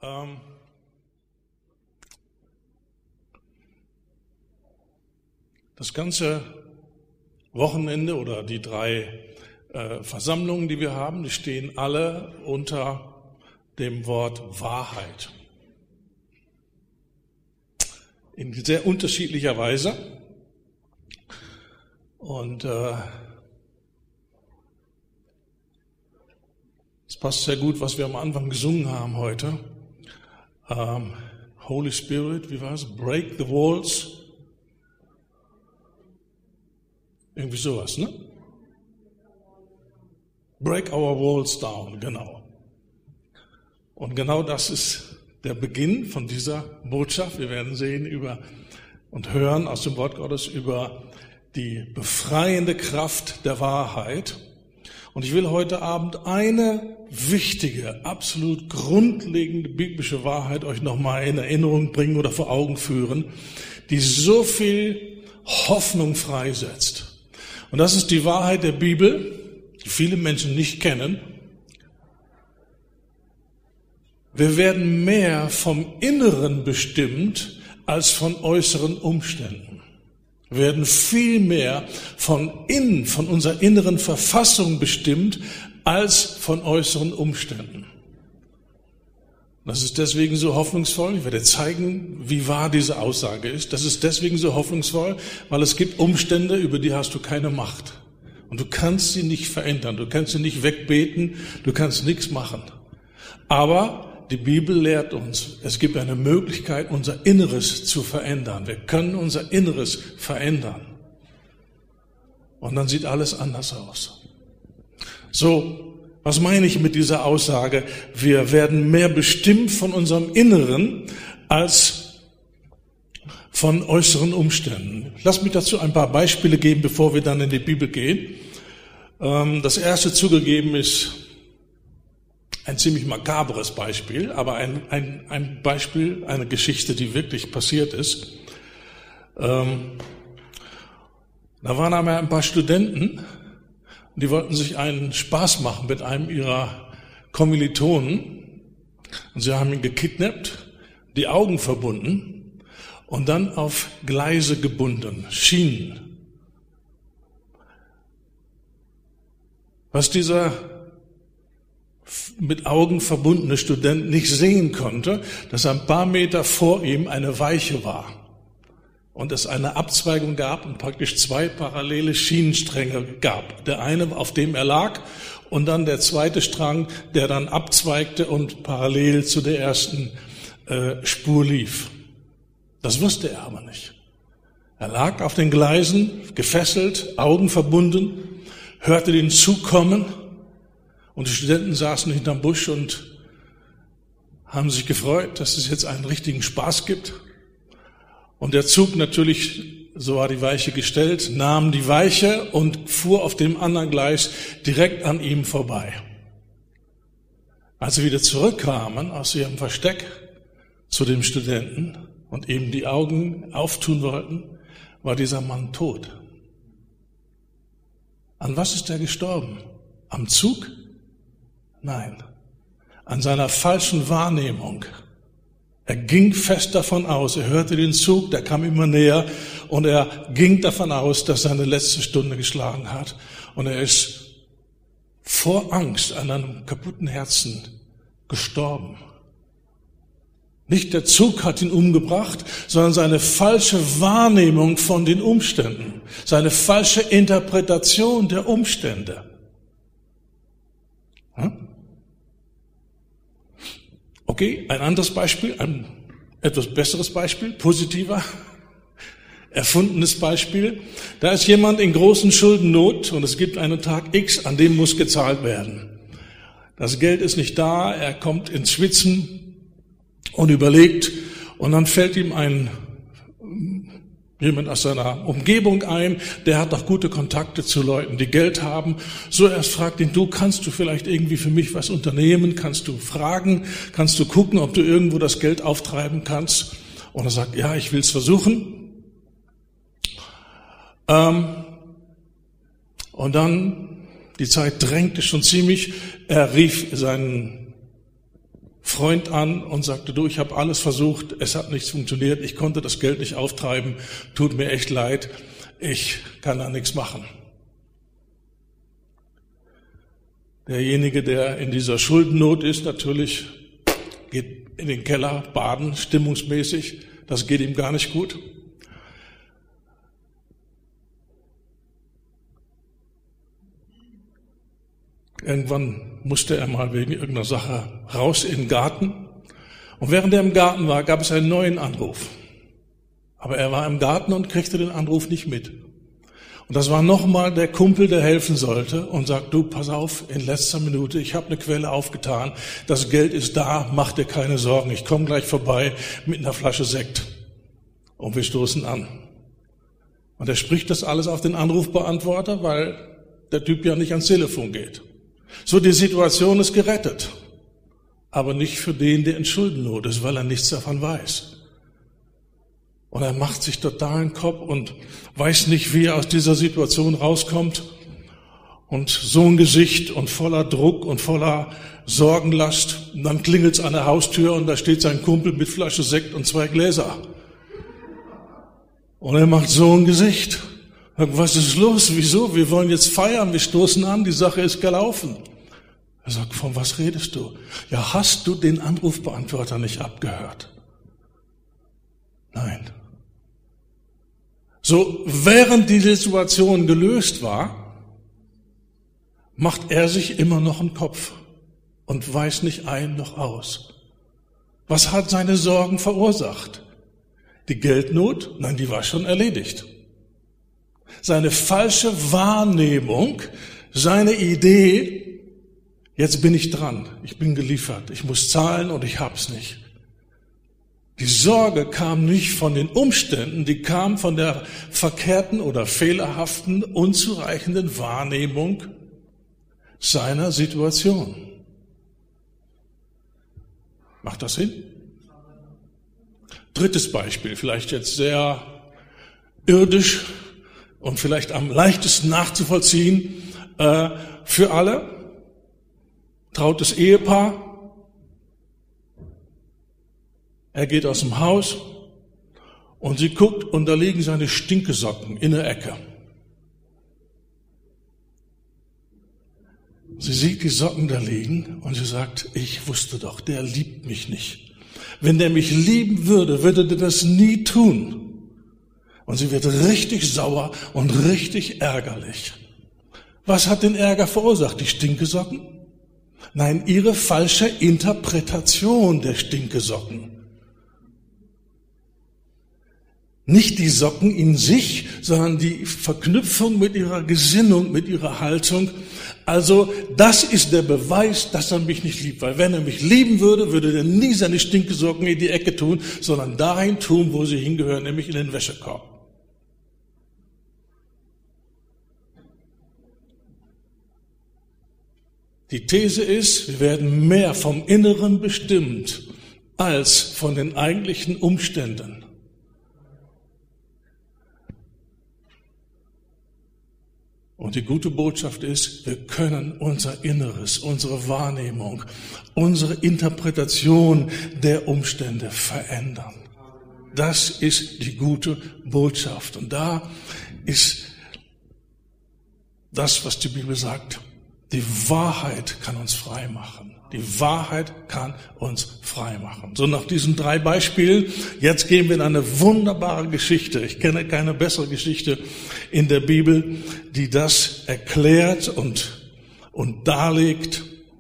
Das ganze Wochenende oder die 3 Versammlungen, die wir haben, die stehen alle unter dem Wort Wahrheit. In sehr unterschiedlicher Weise. Und es passt sehr gut, was wir am Anfang gesungen haben heute. Holy Spirit, wie war es? Break the walls. Irgendwie sowas, ne? Break our walls down, genau. Und genau das ist der Beginn von dieser Botschaft. Wir werden sehen und hören aus dem Wort Gottes über die befreiende Kraft der Wahrheit. Und ich will heute Abend eine wichtige, absolut grundlegende biblische Wahrheit euch nochmal in Erinnerung bringen oder vor Augen führen, die so viel Hoffnung freisetzt. Und das ist die Wahrheit der Bibel, die viele Menschen nicht kennen. Wir werden mehr vom Inneren bestimmt als von äußeren Umständen. Wir werden viel mehr von unserer inneren Verfassung bestimmt als von äußeren Umständen. Das ist deswegen so hoffnungsvoll. Ich werde zeigen, wie wahr diese Aussage ist. Das ist deswegen so hoffnungsvoll, weil es gibt Umstände, über die hast du keine Macht. Und du kannst sie nicht verändern, du kannst sie nicht wegbeten, du kannst nichts machen. Aber die Bibel lehrt uns, es gibt eine Möglichkeit, unser Inneres zu verändern. Wir können unser Inneres verändern. Und dann sieht alles anders aus. So, was meine ich mit dieser Aussage? Wir werden mehr bestimmt von unserem Inneren als von äußeren Umständen. Lass mich dazu ein paar Beispiele geben, bevor wir dann in die Bibel gehen. Das erste zugegeben ist ein ziemlich makabres Beispiel, aber ein Beispiel, eine Geschichte, die wirklich passiert ist. Da waren einmal ein paar Studenten, die wollten sich einen Spaß machen mit einem ihrer Kommilitonen. Und sie haben ihn gekidnappt, die Augen verbunden und dann auf Gleise gebunden, Schienen. Was dieser mit Augen verbundene Student nicht sehen konnte, dass ein paar Meter vor ihm eine Weiche war und es eine Abzweigung gab und praktisch 2 parallele Schienenstränge gab. Der eine, auf dem er lag, und dann der zweite Strang, der dann abzweigte und parallel zu der ersten Spur lief. Das wusste er aber nicht. Er lag auf den Gleisen, gefesselt, Augen verbunden, hörte den Zug kommen. Und die Studenten saßen hinterm Busch und haben sich gefreut, dass es jetzt einen richtigen Spaß gibt. Und der Zug natürlich, so war die Weiche gestellt, nahm die Weiche und fuhr auf dem anderen Gleis direkt an ihm vorbei. Als sie wieder zurückkamen aus ihrem Versteck zu dem Studenten und ihm die Augen auftun wollten, war dieser Mann tot. An was ist er gestorben? Am Zug? Nein, an seiner falschen Wahrnehmung. Er ging fest davon aus, er hörte den Zug, der kam immer näher und er ging davon aus, dass seine letzte Stunde geschlagen hat. Und er ist vor Angst an einem kaputten Herzen gestorben. Nicht der Zug hat ihn umgebracht, sondern seine falsche Wahrnehmung von den Umständen, seine falsche Interpretation der Umstände. Okay, ein anderes Beispiel, ein etwas besseres Beispiel, positiver, erfundenes Beispiel. Da ist jemand in großen Schuldennot und es gibt einen Tag X, an dem muss gezahlt werden. Das Geld ist nicht da, er kommt ins Schwitzen und überlegt und dann fällt ihm jemand aus seiner Umgebung ein, der hat doch gute Kontakte zu Leuten, die Geld haben. So erst fragt ihn, kannst du vielleicht irgendwie für mich was unternehmen? Kannst du fragen? Kannst du gucken, ob du irgendwo das Geld auftreiben kannst? Und er sagt, ja, ich will es versuchen. Und dann, die Zeit drängte schon ziemlich, er rief seinen Freund an und sagte, du, ich habe alles versucht, es hat nichts funktioniert, ich konnte das Geld nicht auftreiben, tut mir echt leid, ich kann da nichts machen. Derjenige, der in dieser Schuldennot ist, natürlich geht in den Keller baden, stimmungsmäßig, das geht ihm gar nicht gut. Irgendwann musste er mal wegen irgendeiner Sache raus in den Garten. Und während er im Garten war, gab es einen neuen Anruf. Aber er war im Garten und kriegte den Anruf nicht mit. Und das war nochmal der Kumpel, der helfen sollte und sagt, du, pass auf, in letzter Minute, ich habe eine Quelle aufgetan, das Geld ist da, mach dir keine Sorgen, ich komme gleich vorbei mit einer Flasche Sekt. Und wir stoßen an. Und er spricht das alles auf den Anrufbeantworter, weil der Typ ja nicht ans Telefon geht. So, die Situation ist gerettet. Aber nicht für den, der in Schuldennot ist, weil er nichts davon weiß. Und er macht sich totalen Kopf und weiß nicht, wie er aus dieser Situation rauskommt. Und so ein Gesicht und voller Druck und voller Sorgenlast. Und dann klingelt's an der Haustür und da steht sein Kumpel mit Flasche Sekt und 2 Gläser. Und er macht so ein Gesicht. Was ist los? Wieso? Wir wollen jetzt feiern, wir stoßen an, die Sache ist gelaufen. Er sagt, von was redest du? Ja, hast du den Anrufbeantworter nicht abgehört? Nein. So, während die Situation gelöst war, macht er sich immer noch einen Kopf und weiß nicht ein noch aus. Was hat seine Sorgen verursacht? Die Geldnot? Nein, die war schon erledigt. Seine falsche Wahrnehmung, seine Idee, jetzt bin ich dran, ich bin geliefert, ich muss zahlen und ich hab's nicht. Die Sorge kam nicht von den Umständen, die kam von der verkehrten oder fehlerhaften, unzureichenden Wahrnehmung seiner Situation. Macht das Sinn? Drittes Beispiel, vielleicht jetzt sehr irdisch und vielleicht am leichtesten nachzuvollziehen für alle. Trautes Ehepaar. Er geht aus dem Haus und sie guckt und da liegen seine Stinkesocken in der Ecke. Sie sieht die Socken da liegen und sie sagt, ich wusste doch, der liebt mich nicht. Wenn der mich lieben würde, würde der das nie tun. Und sie wird richtig sauer und richtig ärgerlich. Was hat den Ärger verursacht? Die Stinkesocken? Nein, ihre falsche Interpretation der Stinkesocken. Nicht die Socken in sich, sondern die Verknüpfung mit ihrer Gesinnung, mit ihrer Haltung. Also das ist der Beweis, dass er mich nicht liebt. Weil wenn er mich lieben würde, würde er nie seine Stinkesocken in die Ecke tun, sondern dahin tun, wo sie hingehören, nämlich in den Wäschekorb. Die These ist, wir werden mehr vom Inneren bestimmt als von den eigentlichen Umständen. Und die gute Botschaft ist, wir können unser Inneres, unsere Wahrnehmung, unsere Interpretation der Umstände verändern. Das ist die gute Botschaft. Und da ist das, was die Bibel sagt. Die Wahrheit kann uns frei machen. Die Wahrheit kann uns frei machen. So, nach diesen 3 Beispielen, jetzt gehen wir in eine wunderbare Geschichte. Ich kenne keine bessere Geschichte in der Bibel, die das erklärt und darlegt,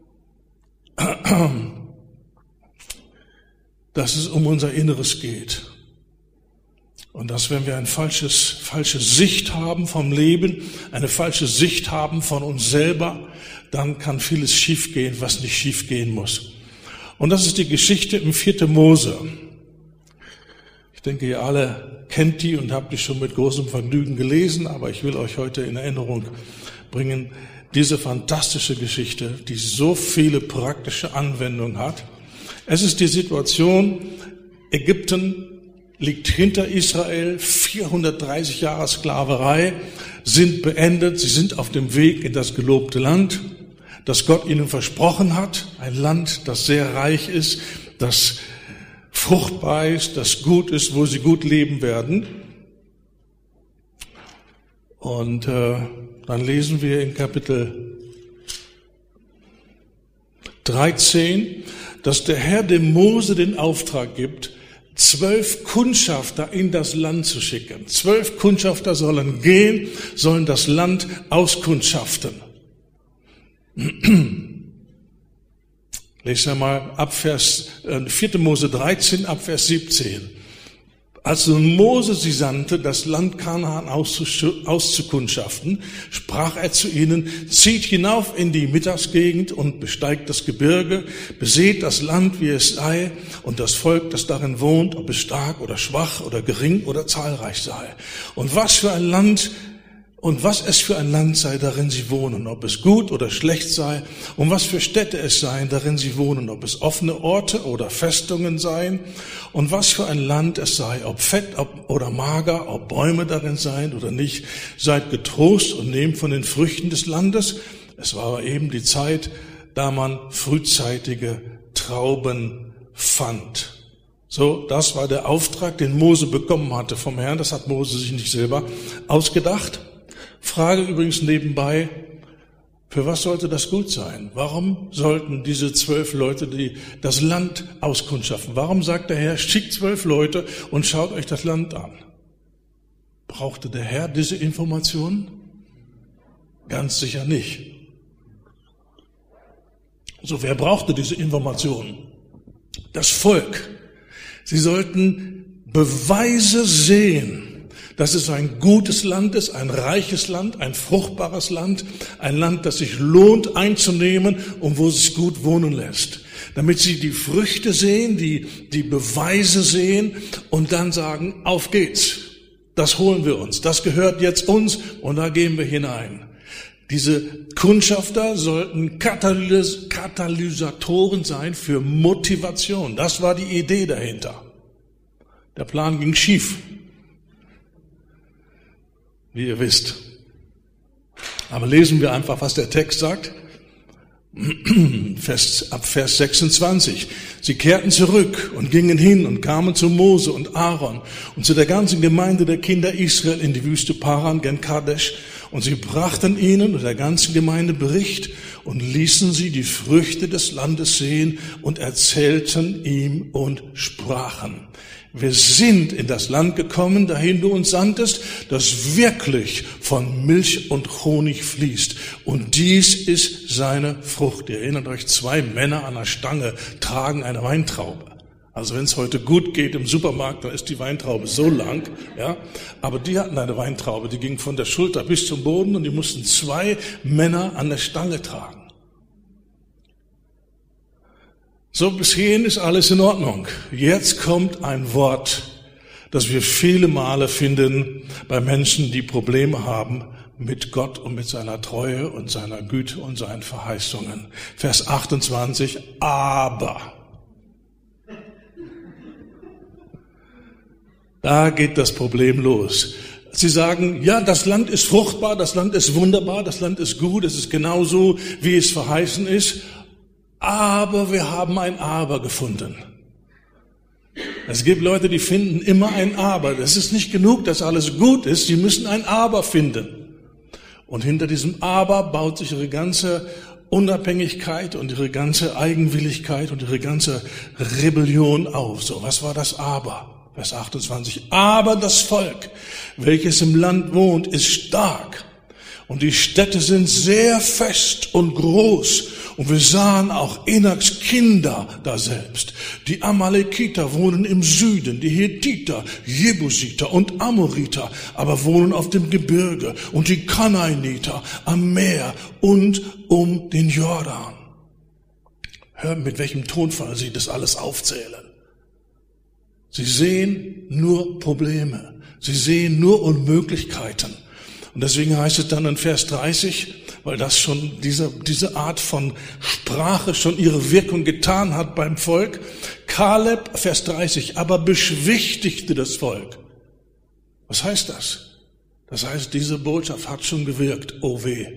dass es um unser Inneres geht. Und dass, wenn wir eine falsche Sicht haben vom Leben, eine falsche Sicht haben von uns selber, dann kann vieles schiefgehen, was nicht schiefgehen muss. Und das ist die Geschichte im 4. Mose. Ich denke, ihr alle kennt die und habt die schon mit großem Vergnügen gelesen, aber ich will euch heute in Erinnerung bringen, diese fantastische Geschichte, die so viele praktische Anwendungen hat. Es ist die Situation, Ägypten liegt hinter Israel, 430 Jahre Sklaverei sind beendet, sie sind auf dem Weg in das gelobte Land. das Gott ihnen versprochen hat, ein Land, das sehr reich ist, das fruchtbar ist, das gut ist, wo sie gut leben werden. Und dann lesen wir in Kapitel 13, dass der Herr dem Mose den Auftrag gibt, 12 Kundschafter in das Land zu schicken. 12 Kundschafter sollen gehen, sollen das Land auskundschaften. Lesen wir mal ab 4. Mose 13, ab Vers 17. Als nun Mose sie sandte, das Land Kanaan auszukundschaften, sprach er zu ihnen, zieht hinauf in die Mittagsgegend und besteigt das Gebirge, beseht das Land, wie es sei, und das Volk, das darin wohnt, ob es stark oder schwach oder gering oder zahlreich sei. Und was es für ein Land sei, darin sie wohnen, ob es gut oder schlecht sei, und was für Städte es seien, darin sie wohnen, ob es offene Orte oder Festungen seien, und was für ein Land es sei, ob fett oder mager, ob Bäume darin seien oder nicht. Seid getrost und nehmt von den Früchten des Landes. Es war aber eben die Zeit, da man frühzeitige Trauben fand. So, das war der Auftrag, den Mose bekommen hatte vom Herrn. Das hat Mose sich nicht selber ausgedacht. Frage übrigens nebenbei, für was sollte das gut sein? Warum sollten diese 12 Leute das Land auskundschaften? Warum sagt der Herr, schickt 12 Leute und schaut euch das Land an? Brauchte der Herr diese Informationen? Ganz sicher nicht. So, wer brauchte diese Informationen? Das Volk. Sie sollten Beweise sehen, dass es ein gutes Land ist, ein reiches Land, ein fruchtbares Land, ein Land, das sich lohnt einzunehmen und wo es sich gut wohnen lässt. Damit sie die Früchte sehen, die Beweise sehen und dann sagen, auf geht's, das holen wir uns, das gehört jetzt uns und da gehen wir hinein. Diese Kundschafter sollten Katalysatoren sein für Motivation. Das war die Idee dahinter. Der Plan ging schief, wie ihr wisst. Aber lesen wir einfach, was der Text sagt. Ab Vers 26. Sie kehrten zurück und gingen hin und kamen zu Mose und Aaron und zu der ganzen Gemeinde der Kinder Israel in die Wüste Paran gen Kadesh. Und sie brachten ihnen und der ganzen Gemeinde Bericht und ließen sie die Früchte des Landes sehen und erzählten ihm und sprachen: Wir sind in das Land gekommen, dahin du uns sandtest, das wirklich von Milch und Honig fließt. Und dies ist seine Frucht. Ihr erinnert euch, 2 Männer an der Stange tragen eine Weintraube. Also wenn es heute gut geht im Supermarkt, dann ist die Weintraube so lang, ja. Aber die hatten eine Weintraube, die ging von der Schulter bis zum Boden und die mussten 2 Männer an der Stange tragen. So, bis hierhin ist alles in Ordnung. Jetzt kommt ein Wort, das wir viele Male finden bei Menschen, die Probleme haben mit Gott und mit seiner Treue und seiner Güte und seinen Verheißungen. Vers 28, aber. Da geht das Problem los. Sie sagen, ja, das Land ist fruchtbar, das Land ist wunderbar, das Land ist gut, es ist genauso, wie es verheißen ist. Aber wir haben ein Aber gefunden. Es gibt Leute, die finden immer ein Aber. Das ist nicht genug, dass alles gut ist. Sie müssen ein Aber finden. Und hinter diesem Aber baut sich ihre ganze Unabhängigkeit und ihre ganze Eigenwilligkeit und ihre ganze Rebellion auf. So, was war das Aber? Vers 28. Aber das Volk, welches im Land wohnt, ist stark. Und die Städte sind sehr fest und groß. Und wir sahen auch Enaks Kinder daselbst. Die Amalekiter wohnen im Süden, die Hethiter, Jebusiter und Amoriter, aber wohnen auf dem Gebirge. Und die Kanaaniter am Meer und um den Jordan. Hör, mit welchem Tonfall sie das alles aufzählen. Sie sehen nur Probleme. Sie sehen nur Unmöglichkeiten. Und deswegen heißt es dann in Vers 30, weil das schon diese Art von Sprache schon ihre Wirkung getan hat beim Volk. Kaleb, Vers 30, aber beschwichtigte das Volk. Was heißt das? Das heißt, diese Botschaft hat schon gewirkt. Oh weh.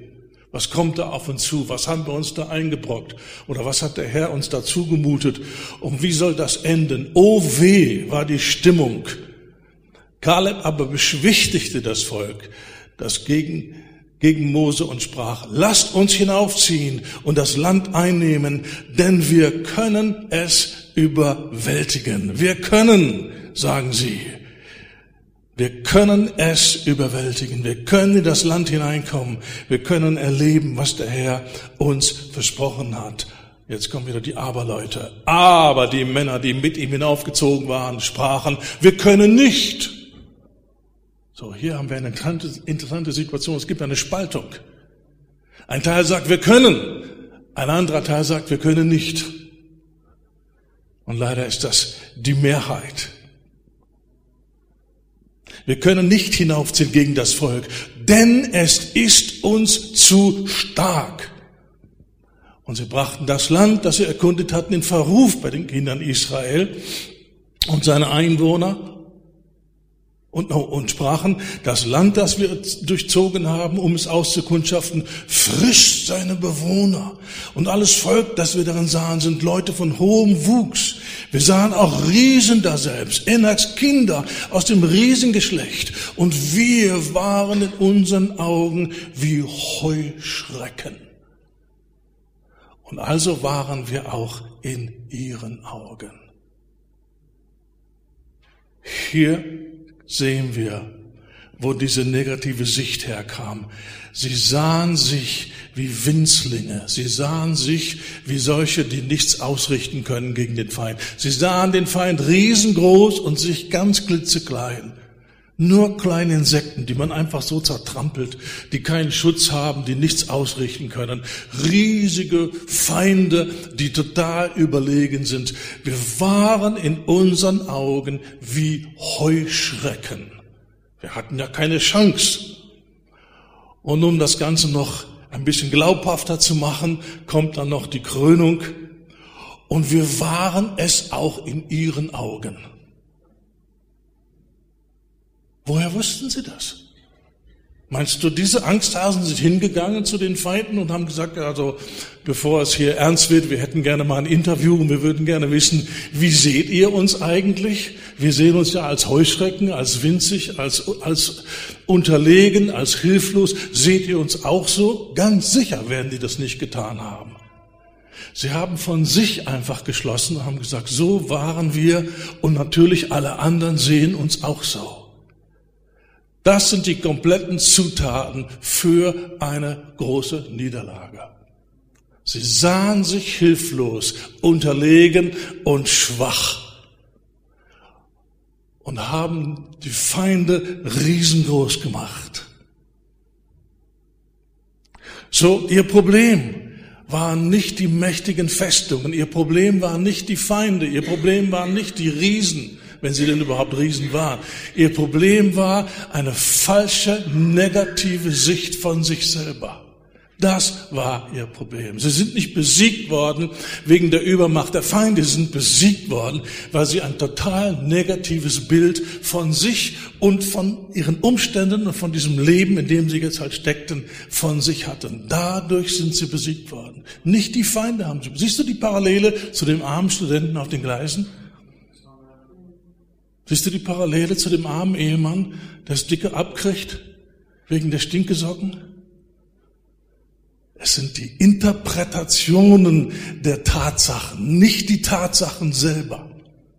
Was kommt da auf uns zu? Was haben wir uns da eingebrockt? Oder was hat der Herr uns da zugemutet? Und wie soll das enden? Oh weh, war die Stimmung. Kaleb aber beschwichtigte das Volk, das gegen Mose und sprach, lasst uns hinaufziehen und das Land einnehmen, denn wir können es überwältigen. Wir können, sagen sie. Wir können es überwältigen. Wir können in das Land hineinkommen. Wir können erleben, was der Herr uns versprochen hat. Jetzt kommen wieder die Aberleute. Aber die Männer, die mit ihm hinaufgezogen waren, sprachen, wir können nicht. So, hier haben wir eine interessante Situation. Es gibt eine Spaltung. Ein Teil sagt, wir können. Ein anderer Teil sagt, wir können nicht. Und leider ist das die Mehrheit. Wir können nicht hinaufziehen gegen das Volk, denn es ist uns zu stark. Und sie brachten das Land, das sie erkundet hatten, in Verruf bei den Kindern Israel und seine Einwohner und sprachen, das Land, das wir durchzogen haben, um es auszukundschaften, frischt seine Bewohner. Und alles Volk, das wir darin sahen, sind Leute von hohem Wuchs. Wir sahen auch Riesen daselbst, Enaks Kinder aus dem Riesengeschlecht. Und wir waren in unseren Augen wie Heuschrecken. Und also waren wir auch in ihren Augen. Hier sehen wir, wo diese negative Sicht herkam. Sie sahen sich wie Winzlinge. Sie sahen sich wie solche, die nichts ausrichten können gegen den Feind. Sie sahen den Feind riesengroß und sich ganz klitzeklein. Nur kleine Insekten, die man einfach so zertrampelt, die keinen Schutz haben, die nichts ausrichten können. Riesige Feinde, die total überlegen sind. Wir waren in unseren Augen wie Heuschrecken. Wir hatten ja keine Chance. Und um das Ganze noch ein bisschen glaubhafter zu machen, kommt dann noch die Krönung. Und wir waren es auch in ihren Augen. Woher wussten sie das? Meinst du, diese Angsthasen sind hingegangen zu den Feinden und haben gesagt, also bevor es hier ernst wird, wir hätten gerne mal ein Interview und wir würden gerne wissen, wie seht ihr uns eigentlich? Wir sehen uns ja als Heuschrecken, als winzig, als unterlegen, als hilflos. Seht ihr uns auch so? Ganz sicher werden die das nicht getan haben. Sie haben von sich einfach geschlossen und haben gesagt, so waren wir und natürlich alle anderen sehen uns auch so. Das sind die kompletten Zutaten für eine große Niederlage. Sie sahen sich hilflos, unterlegen und schwach und haben die Feinde riesengroß gemacht. So, ihr Problem waren nicht die mächtigen Festungen, ihr Problem waren nicht die Feinde, ihr Problem waren nicht die Riesen, wenn sie denn überhaupt Riesen waren. Ihr Problem war eine falsche, negative Sicht von sich selber. Das war ihr Problem. Sie sind nicht besiegt worden wegen der Übermacht der Feinde. Sie sind besiegt worden, weil sie ein total negatives Bild von sich und von ihren Umständen und von diesem Leben, in dem sie jetzt halt steckten, von sich hatten. Dadurch sind sie besiegt worden. Nicht die Feinde haben sie. Siehst du die Parallele zu dem armen Studenten auf den Gleisen? Siehst du die Parallele zu dem armen Ehemann, der das Dicke abkriegt wegen der Stinkesocken? Es sind die Interpretationen der Tatsachen, nicht die Tatsachen selber,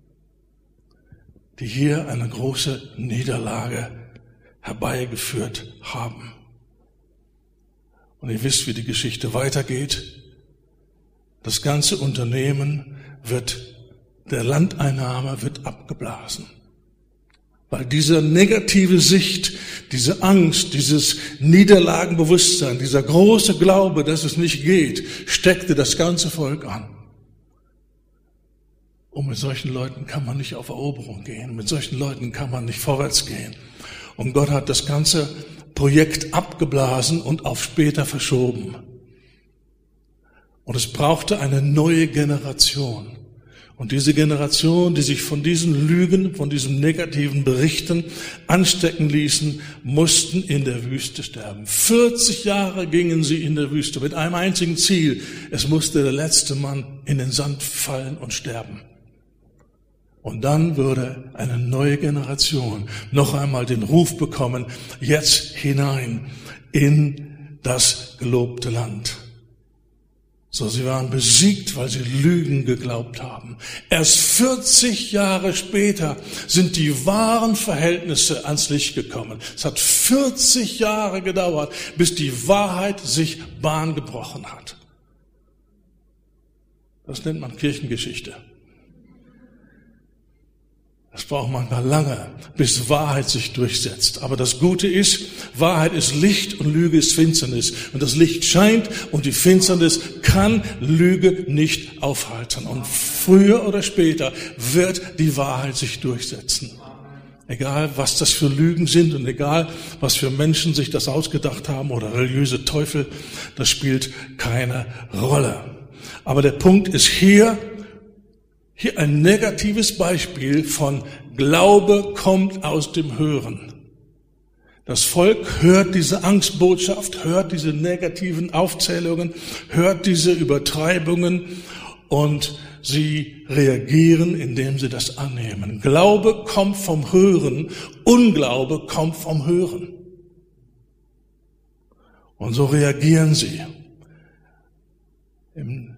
die hier eine große Niederlage herbeigeführt haben. Und ihr wisst, wie die Geschichte weitergeht. Das ganze Unternehmen der Landeinnahme wird abgeblasen. Weil diese negative Sicht, diese Angst, dieses Niederlagenbewusstsein, dieser große Glaube, dass es nicht geht, steckte das ganze Volk an. Und mit solchen Leuten kann man nicht auf Eroberung gehen, mit solchen Leuten kann man nicht vorwärts gehen. Und Gott hat das ganze Projekt abgeblasen und auf später verschoben. Und es brauchte eine neue Generation. Und diese Generation, die sich von diesen Lügen, von diesen negativen Berichten anstecken ließen, mussten in der Wüste sterben. 40 Jahre gingen sie in der Wüste mit einem einzigen Ziel. Es musste der letzte Mann in den Sand fallen und sterben. Und dann würde eine neue Generation noch einmal den Ruf bekommen, jetzt hinein in das gelobte Land. So, sie waren besiegt, weil sie Lügen geglaubt haben. Erst 40 Jahre später sind die wahren Verhältnisse ans Licht gekommen. Es hat 40 Jahre gedauert, bis die Wahrheit sich Bahn gebrochen hat. Das nennt man Kirchengeschichte. Es braucht manchmal lange, bis Wahrheit sich durchsetzt. Aber das Gute ist, Wahrheit ist Licht und Lüge ist Finsternis. Und das Licht scheint und die Finsternis kann Lüge nicht aufhalten. Und früher oder später wird die Wahrheit sich durchsetzen. Egal, was das für Lügen sind und egal, was für Menschen sich das ausgedacht haben oder religiöse Teufel, das spielt keine Rolle. Aber der Punkt ist hier ein negatives Beispiel von Glaube kommt aus dem Hören. Das Volk hört diese Angstbotschaft, hört diese negativen Aufzählungen, hört diese Übertreibungen und sie reagieren, indem sie das annehmen. Glaube kommt vom Hören, Unglaube kommt vom Hören. Und so reagieren sie. Im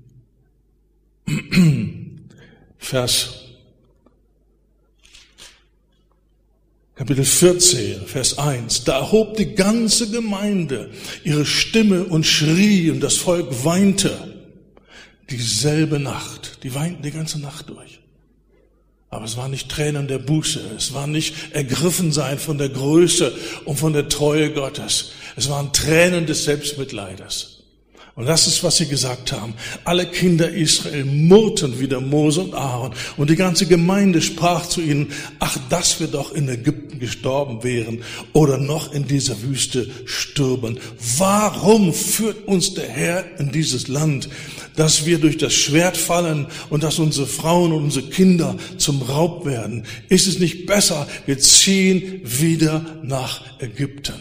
Kapitel 14, Vers 1. Da erhob die ganze Gemeinde ihre Stimme und schrie und das Volk weinte dieselbe Nacht. Die weinten die ganze Nacht durch. Aber es waren nicht Tränen der Buße. Es war nicht Ergriffensein von der Größe und von der Treue Gottes. Es waren Tränen des Selbstmitleides. Und das ist, was sie gesagt haben. Alle Kinder Israel murrten wider Mose und Aaron. Und die ganze Gemeinde sprach zu ihnen, ach, dass wir doch in Ägypten gestorben wären oder noch in dieser Wüste stürben. Warum führt uns der Herr in dieses Land, dass wir durch das Schwert fallen und dass unsere Frauen und unsere Kinder zum Raub werden? Ist es nicht besser, wir ziehen wieder nach Ägypten?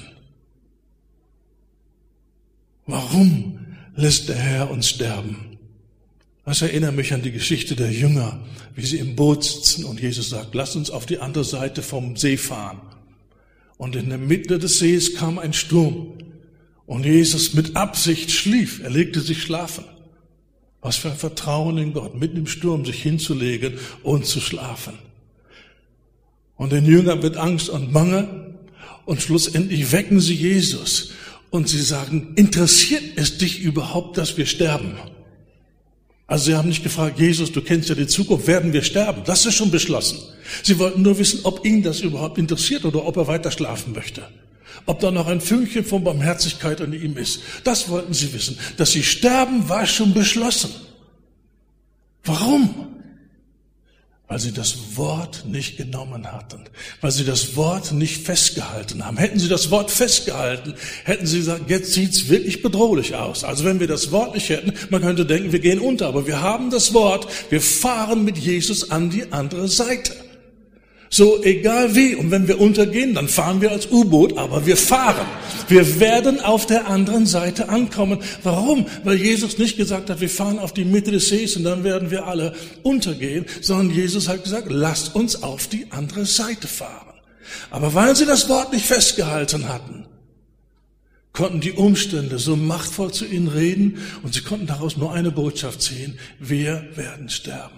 Warum lässt der Herr uns sterben? Das erinnert mich an die Geschichte der Jünger, wie sie im Boot sitzen und Jesus sagt, lass uns auf die andere Seite vom See fahren. Und in der Mitte des Sees kam ein Sturm und Jesus mit Absicht schlief, er legte sich schlafen. Was für ein Vertrauen in Gott, mitten im Sturm sich hinzulegen und zu schlafen. Und den Jüngern wird Angst und Bange und schlussendlich wecken sie Jesus. Und sie sagen, interessiert es dich überhaupt, dass wir sterben? Also sie haben nicht gefragt, Jesus, du kennst ja die Zukunft, werden wir sterben? Das ist schon beschlossen. Sie wollten nur wissen, ob ihn das überhaupt interessiert oder ob er weiter schlafen möchte. Ob da noch ein Fünkchen von Barmherzigkeit an ihm ist. Das wollten sie wissen. Dass sie sterben, war schon beschlossen. Warum? Weil sie das Wort nicht genommen hatten, weil sie das Wort nicht festgehalten haben. Hätten sie das Wort festgehalten, hätten sie gesagt, jetzt sieht's wirklich bedrohlich aus. Also wenn wir das Wort nicht hätten, man könnte denken, wir gehen unter, aber wir haben das Wort, wir fahren mit Jesus an die andere Seite. So egal wie, und wenn wir untergehen, dann fahren wir als U-Boot, aber wir fahren. Wir werden auf der anderen Seite ankommen. Warum? Weil Jesus nicht gesagt hat, wir fahren auf die Mitte des Sees und dann werden wir alle untergehen, sondern Jesus hat gesagt, lasst uns auf die andere Seite fahren. Aber weil sie das Wort nicht festgehalten hatten, konnten die Umstände so machtvoll zu ihnen reden und sie konnten daraus nur eine Botschaft ziehen, wir werden sterben.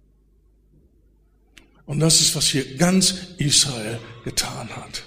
Und das ist, was hier ganz Israel getan hat.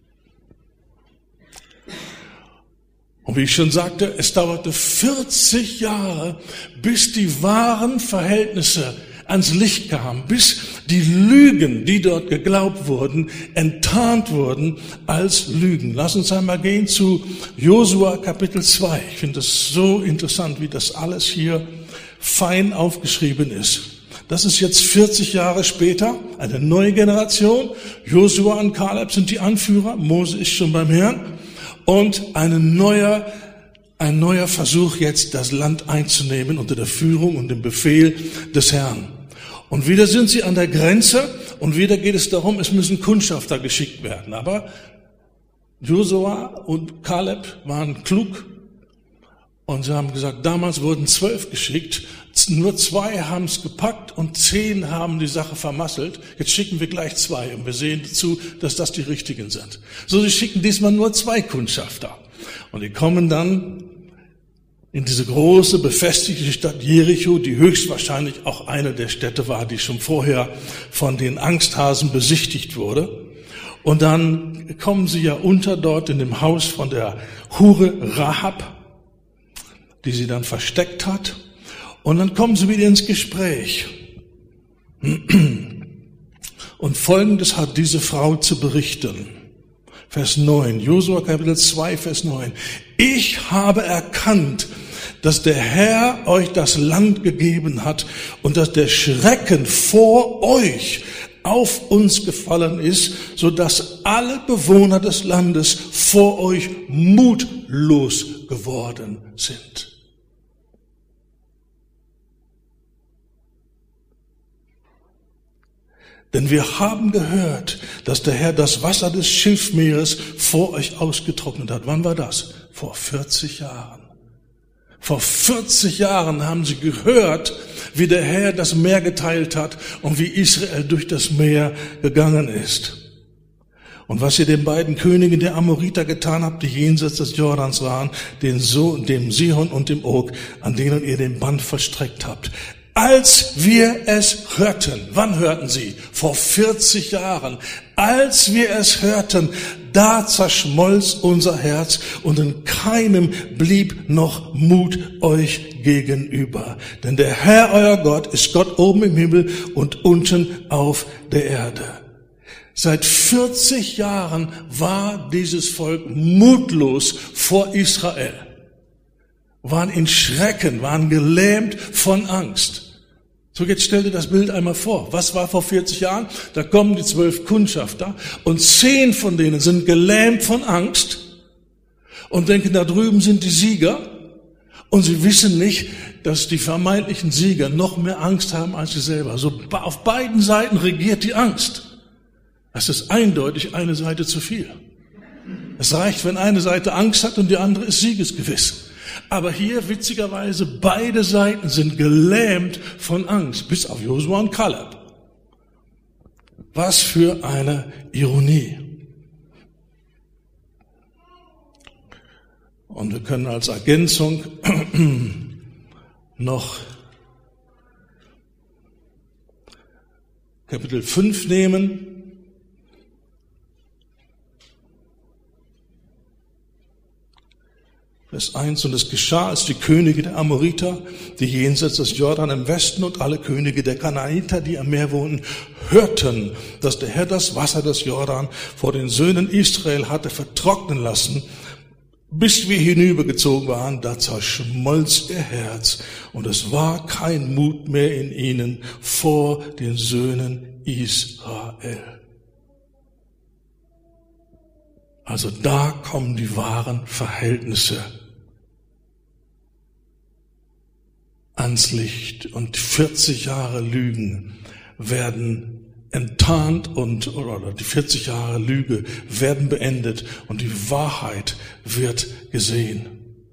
Und wie ich schon sagte, es dauerte 40 Jahre, bis die wahren Verhältnisse ans Licht kamen, bis die Lügen, die dort geglaubt wurden, enttarnt wurden als Lügen. Lass uns einmal gehen zu Josua Kapitel 2. Ich finde es so interessant, wie das alles hier fein aufgeschrieben ist. Das ist jetzt 40 Jahre später, eine neue Generation. Josua und Kaleb sind die Anführer, Mose ist schon beim Herrn. Und ein neuer Versuch jetzt, das Land einzunehmen unter der Führung und dem Befehl des Herrn. Und wieder sind sie an der Grenze und wieder geht es darum, es müssen Kundschafter geschickt werden. Aber Josua und Kaleb waren klug und sie haben gesagt, damals wurden 12 geschickt, nur 2 haben es gepackt und 10 haben die Sache vermasselt. Jetzt schicken wir gleich 2 und wir sehen zu, dass das die richtigen sind. So, sie schicken diesmal nur 2 Kundschafter. Und die kommen dann in diese große, befestigte Stadt Jericho, die höchstwahrscheinlich auch eine der Städte war, die schon vorher von den Angsthasen besichtigt wurde. Und dann kommen sie ja unter dort in dem Haus von der Hure Rahab, die sie dann versteckt hat. Und dann kommen sie wieder ins Gespräch. Und Folgendes hat diese Frau zu berichten. Vers 9, Josua Kapitel 2, Vers 9. Ich habe erkannt, dass der Herr euch das Land gegeben hat und dass der Schrecken vor euch auf uns gefallen ist, so dass alle Bewohner des Landes vor euch mutlos geworden sind. Denn wir haben gehört, dass der Herr das Wasser des Schilfmeeres vor euch ausgetrocknet hat. Wann war das? Vor 40 Jahren. Vor 40 Jahren haben sie gehört, wie der Herr das Meer geteilt hat und wie Israel durch das Meer gegangen ist. Und was ihr den beiden Königen der Amoriter getan habt, die jenseits des Jordans waren, dem Sihon und dem Og, an denen ihr den Bann vollstreckt habt. Als wir es hörten, wann hörten sie? Vor 40 Jahren. Als wir es hörten, da zerschmolz unser Herz und in keinem blieb noch Mut euch gegenüber. Denn der Herr, euer Gott, ist Gott oben im Himmel und unten auf der Erde. Seit 40 Jahren war dieses Volk mutlos vor Israel, waren in Schrecken, waren gelähmt von Angst. So, jetzt stell dir das Bild einmal vor. Was war vor 40 Jahren? Da kommen die 12 Kundschafter und 10 von denen sind gelähmt von Angst und denken, da drüben sind die Sieger. Und sie wissen nicht, dass die vermeintlichen Sieger noch mehr Angst haben als sie selber. So, auf beiden Seiten regiert die Angst. Das ist eindeutig eine Seite zu viel. Es reicht, wenn eine Seite Angst hat und die andere ist siegesgewiss. Aber hier, witzigerweise, beide Seiten sind gelähmt von Angst, bis auf Josua und Kaleb. Was für eine Ironie. Und wir können als Ergänzung noch Kapitel 5 nehmen. Vers 1, und es geschah, als die Könige der Amoriter, die jenseits des Jordan im Westen und alle Könige der Kanaaniter, die am Meer wohnten, hörten, dass der Herr das Wasser des Jordan vor den Söhnen Israel hatte vertrocknen lassen, bis wir hinübergezogen waren, da zerschmolz ihr Herz, und es war kein Mut mehr in ihnen vor den Söhnen Israel. Also da kommen die wahren Verhältnisse ans Licht und 40 Jahre Lügen werden enttarnt oder die 40 Jahre Lüge werden beendet und die Wahrheit wird gesehen.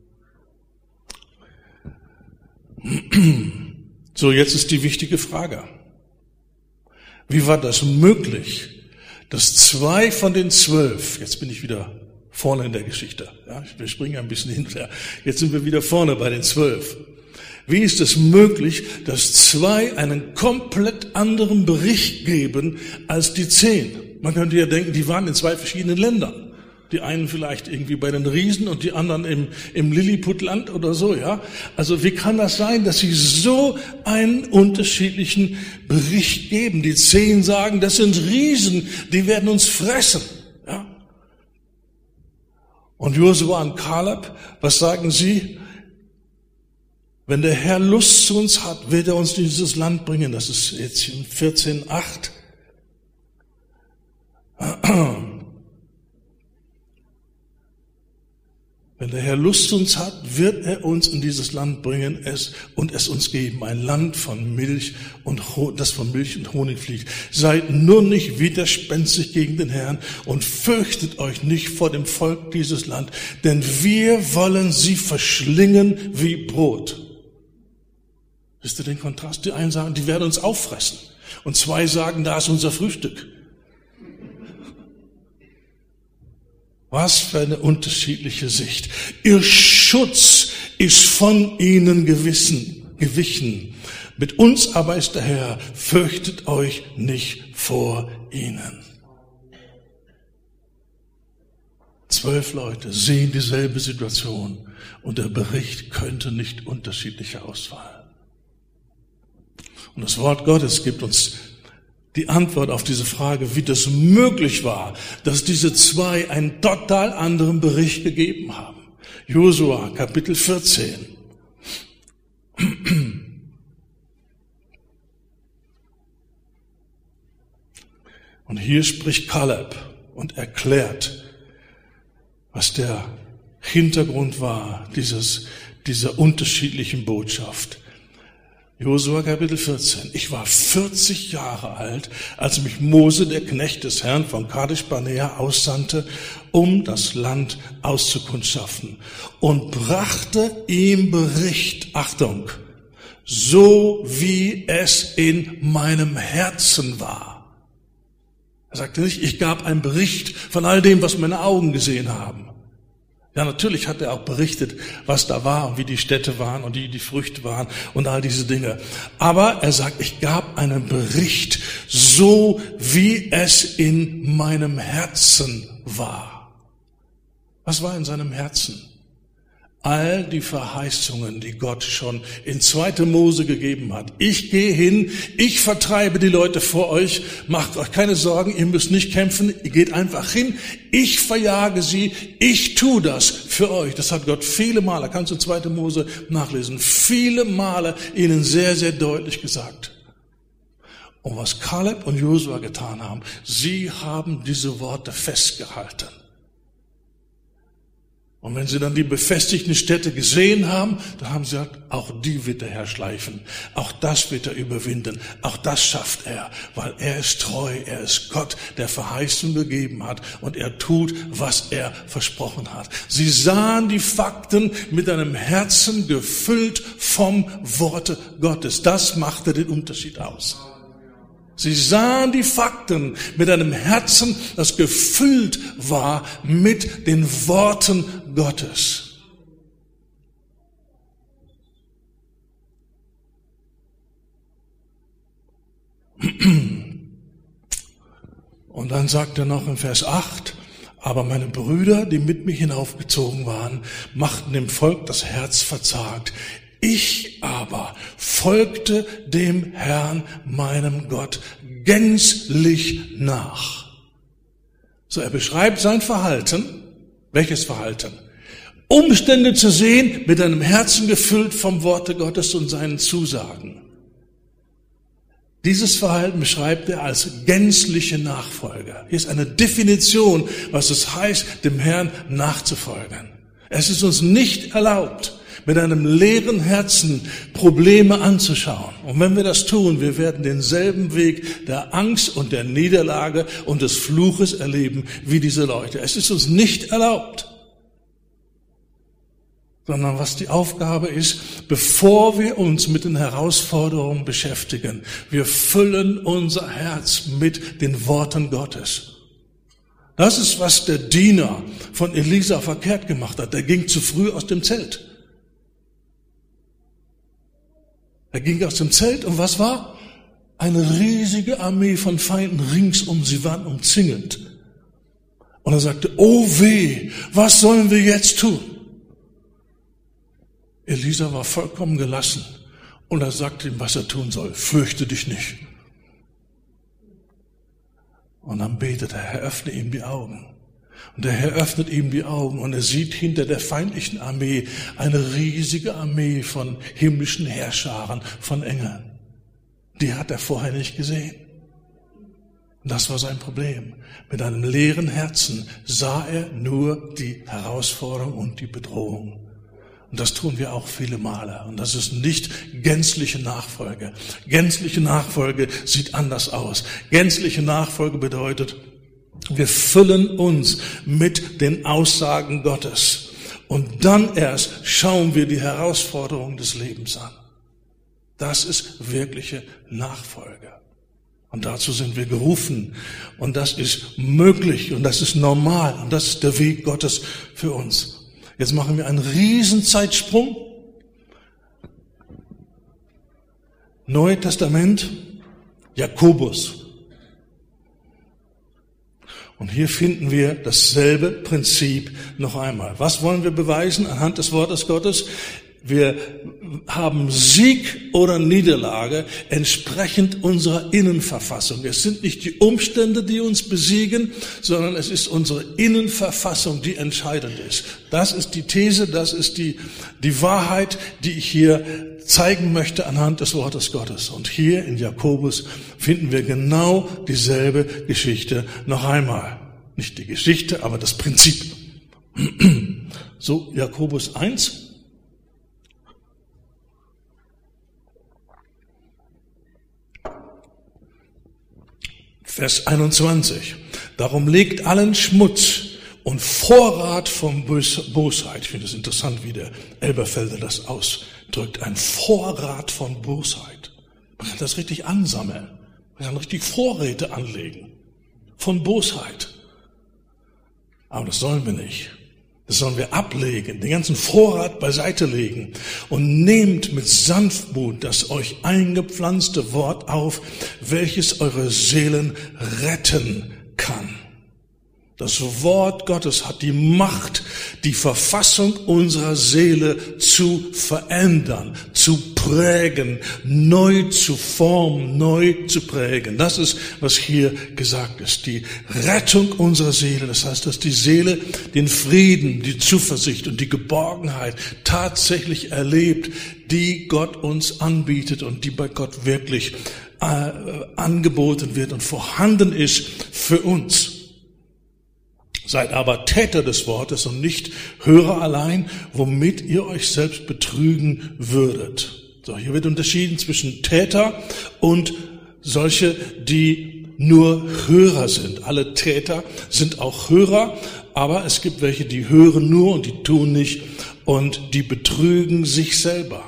So, jetzt ist die wichtige Frage. Wie war das möglich, dass 2 von den 12, jetzt bin ich wieder vorne in der Geschichte, ja, wir springen ein bisschen hinterher, jetzt sind wir wieder vorne bei den 12. Wie ist es möglich, dass 2 einen komplett anderen Bericht geben als die 10? Man könnte ja denken, die waren in 2 verschiedenen Ländern. Die einen vielleicht irgendwie bei den Riesen und die anderen im Lilliputland oder so, ja. Also wie kann das sein, dass sie so einen unterschiedlichen Bericht geben? Die 10 sagen, das sind Riesen, die werden uns fressen, ja. Und Josua und Kaleb, was sagen sie? Wenn der Herr Lust zu uns hat, wird er uns in dieses Land bringen. Das ist jetzt in 14,8. Wenn der Herr Lust uns hat, wird er uns in dieses Land bringen und es uns geben. Ein Land von Milch das von Milch und Honig fließt. Seid nur nicht widerspenstig gegen den Herrn und fürchtet euch nicht vor dem Volk dieses Land, denn wir wollen sie verschlingen wie Brot. Wisst ihr den Kontrast? Die einen sagen, die werden uns auffressen. Und zwei sagen, da ist unser Frühstück. Was für eine unterschiedliche Sicht. Ihr Schutz ist von ihnen gewichen. Mit uns aber ist der Herr, fürchtet euch nicht vor ihnen. 12 Leute sehen dieselbe Situation und der Bericht könnte nicht unterschiedlicher ausfallen. Und das Wort Gottes gibt uns die Antwort auf diese Frage, wie das möglich war, dass diese zwei einen total anderen Bericht gegeben haben. Josua, Kapitel 14. Und hier spricht Kaleb und erklärt, was der Hintergrund war dieser unterschiedlichen Botschaft. Josua Kapitel 14. Ich war 40 Jahre alt, als mich Mose, der Knecht des Herrn, von Kadesh Barnea aussandte, um das Land auszukundschaften und brachte ihm Bericht, Achtung, so wie es in meinem Herzen war. Er sagte nicht, ich gab einen Bericht von all dem, was meine Augen gesehen haben. Ja, natürlich hat er auch berichtet, was da war und wie die Städte waren und die Früchte waren und all diese Dinge. Aber er sagt, ich gab einen Bericht, so wie es in meinem Herzen war. Was war in seinem Herzen? All die Verheißungen, die Gott schon in 2. Mose gegeben hat. Ich gehe hin, ich vertreibe die Leute vor euch, macht euch keine Sorgen, ihr müsst nicht kämpfen, ihr geht einfach hin, ich verjage sie, ich tue das für euch. Das hat Gott viele Male, kannst du 2. Mose nachlesen, viele Male ihnen sehr, sehr deutlich gesagt. Und was Kaleb und Josua getan haben, sie haben diese Worte festgehalten. Und wenn sie dann die befestigten Städte gesehen haben, dann haben sie gesagt, auch die wird der Herr schleifen. Auch das wird er überwinden. Auch das schafft er, weil er ist treu. Er ist Gott, der Verheißung gegeben hat. Und er tut, was er versprochen hat. Sie sahen die Fakten mit einem Herzen gefüllt vom Worte Gottes. Das machte den Unterschied aus. Sie sahen die Fakten mit einem Herzen, das gefüllt war mit den Worten Gottes. Und dann sagt er noch in Vers 8, aber meine Brüder, die mit mir hinaufgezogen waren, machten dem Volk das Herz verzagt. Ich aber folgte dem Herrn, meinem Gott, gänzlich nach. So, er beschreibt sein Verhalten. Welches Verhalten? Umstände zu sehen, mit einem Herzen gefüllt vom Worte Gottes und seinen Zusagen. Dieses Verhalten beschreibt er als gänzliche Nachfolge. Hier ist eine Definition, was es heißt, dem Herrn nachzufolgen. Es ist uns nicht erlaubt, mit einem leeren Herzen Probleme anzuschauen. Und wenn wir das tun, wir werden denselben Weg der Angst und der Niederlage und des Fluches erleben wie diese Leute. Es ist uns nicht erlaubt, sondern was die Aufgabe ist, bevor wir uns mit den Herausforderungen beschäftigen, wir füllen unser Herz mit den Worten Gottes. Das ist, was der Diener von Elisa verkehrt gemacht hat. Der ging zu früh aus dem Zelt. Er ging aus dem Zelt und was war? Eine riesige Armee von Feinden ringsum, sie waren umzingelt. Und er sagte, oh weh, was sollen wir jetzt tun? Elisa war vollkommen gelassen und er sagte ihm, was er tun soll. Fürchte dich nicht. Und dann betet er, Herr, öffne ihm die Augen. Und der Herr öffnet ihm die Augen und er sieht hinter der feindlichen Armee eine riesige Armee von himmlischen Heerscharen, von Engeln. Die hat er vorher nicht gesehen. Und das war sein Problem. Mit einem leeren Herzen sah er nur die Herausforderung und die Bedrohung. Und das tun wir auch viele Male. Und das ist nicht gänzliche Nachfolge. Gänzliche Nachfolge sieht anders aus. Gänzliche Nachfolge bedeutet, wir füllen uns mit den Aussagen Gottes. Und dann erst schauen wir die Herausforderungen des Lebens an. Das ist wirkliche Nachfolge. Und dazu sind wir gerufen. Und das ist möglich. Und das ist normal. Und das ist der Weg Gottes für uns. Jetzt machen wir einen riesen Zeitsprung. Neues Testament, Jakobus. Und hier finden wir dasselbe Prinzip noch einmal. Was wollen wir beweisen anhand des Wortes Gottes? Wir haben Sieg oder Niederlage entsprechend unserer Innenverfassung. Es sind nicht die Umstände, die uns besiegen, sondern es ist unsere Innenverfassung, die entscheidend ist. Das ist die These, das ist die Wahrheit, die ich hier zeigen möchte anhand des Wortes Gottes. Und hier in Jakobus finden wir genau dieselbe Geschichte noch einmal. Nicht die Geschichte, aber das Prinzip. So, Jakobus 1. Vers 21. Darum legt allen Schmutz und Vorrat von Bosheit. Ich finde es interessant, wie der Elberfelder das ausdrückt. Ein Vorrat von Bosheit. Man kann das richtig ansammeln. Man kann richtig Vorräte anlegen. Von Bosheit. Aber das sollen wir nicht. Das sollen wir ablegen, den ganzen Vorrat beiseite legen und nehmt mit Sanftmut das euch eingepflanzte Wort auf, welches eure Seelen retten kann. Das Wort Gottes hat die Macht, die Verfassung unserer Seele zu verändern, zu prägen, neu zu formen, neu zu prägen. Das ist, was hier gesagt ist. Die Rettung unserer Seele, das heißt, dass die Seele den Frieden, die Zuversicht und die Geborgenheit tatsächlich erlebt, die Gott uns anbietet und die bei Gott wirklich angeboten wird und vorhanden ist für uns. Seid aber Täter des Wortes und nicht Hörer allein, womit ihr euch selbst betrügen würdet. So, hier wird unterschieden zwischen Täter und solche, die nur Hörer sind. Alle Täter sind auch Hörer, aber es gibt welche, die hören nur und die tun nicht und die betrügen sich selber.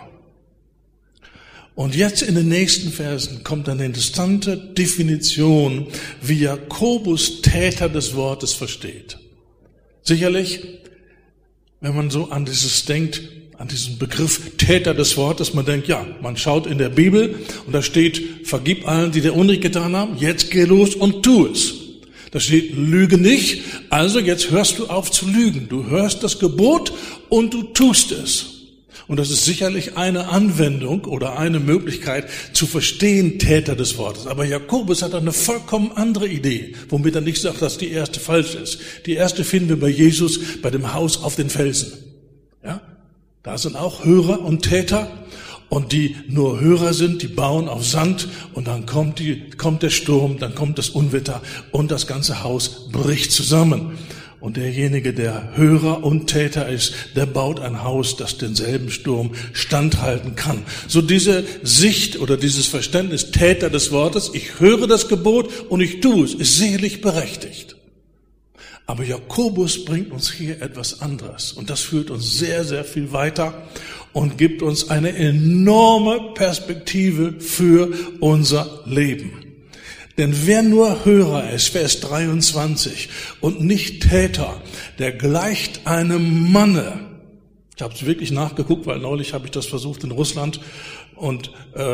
Und jetzt in den nächsten Versen kommt eine interessante Definition, wie Jakobus Täter des Wortes versteht. Sicherlich, wenn man so an dieses denkt, an diesen Begriff Täter des Wortes, man denkt, ja, man schaut in der Bibel und da steht, vergib allen, die dir Unrecht getan haben, jetzt geh los und tu es. Da steht, lüge nicht, also jetzt hörst du auf zu lügen. Du hörst das Gebot und du tust es. Und das ist sicherlich eine Anwendung oder eine Möglichkeit zu verstehen, Täter des Wortes. Aber Jakobus hat eine vollkommen andere Idee, womit er nicht sagt, dass die erste falsch ist. Die erste finden wir bei Jesus, bei dem Haus auf den Felsen. Ja, da sind auch Hörer und Täter. Und die nur Hörer sind, die bauen auf Sand und dann kommt der Sturm, dann kommt das Unwetter und das ganze Haus bricht zusammen. Und derjenige, der Hörer und Täter ist, der baut ein Haus, das denselben Sturm standhalten kann. So diese Sicht oder dieses Verständnis Täter des Wortes, ich höre das Gebot und ich tue es, ist sicherlich berechtigt. Aber Jakobus bringt uns hier etwas anderes und das führt uns sehr, sehr viel weiter und gibt uns eine enorme Perspektive für unser Leben. Denn wer nur Hörer ist, Vers 23, und nicht Täter, der gleicht einem Manne. Ich habe es wirklich nachgeguckt, weil neulich habe ich das versucht in Russland. Und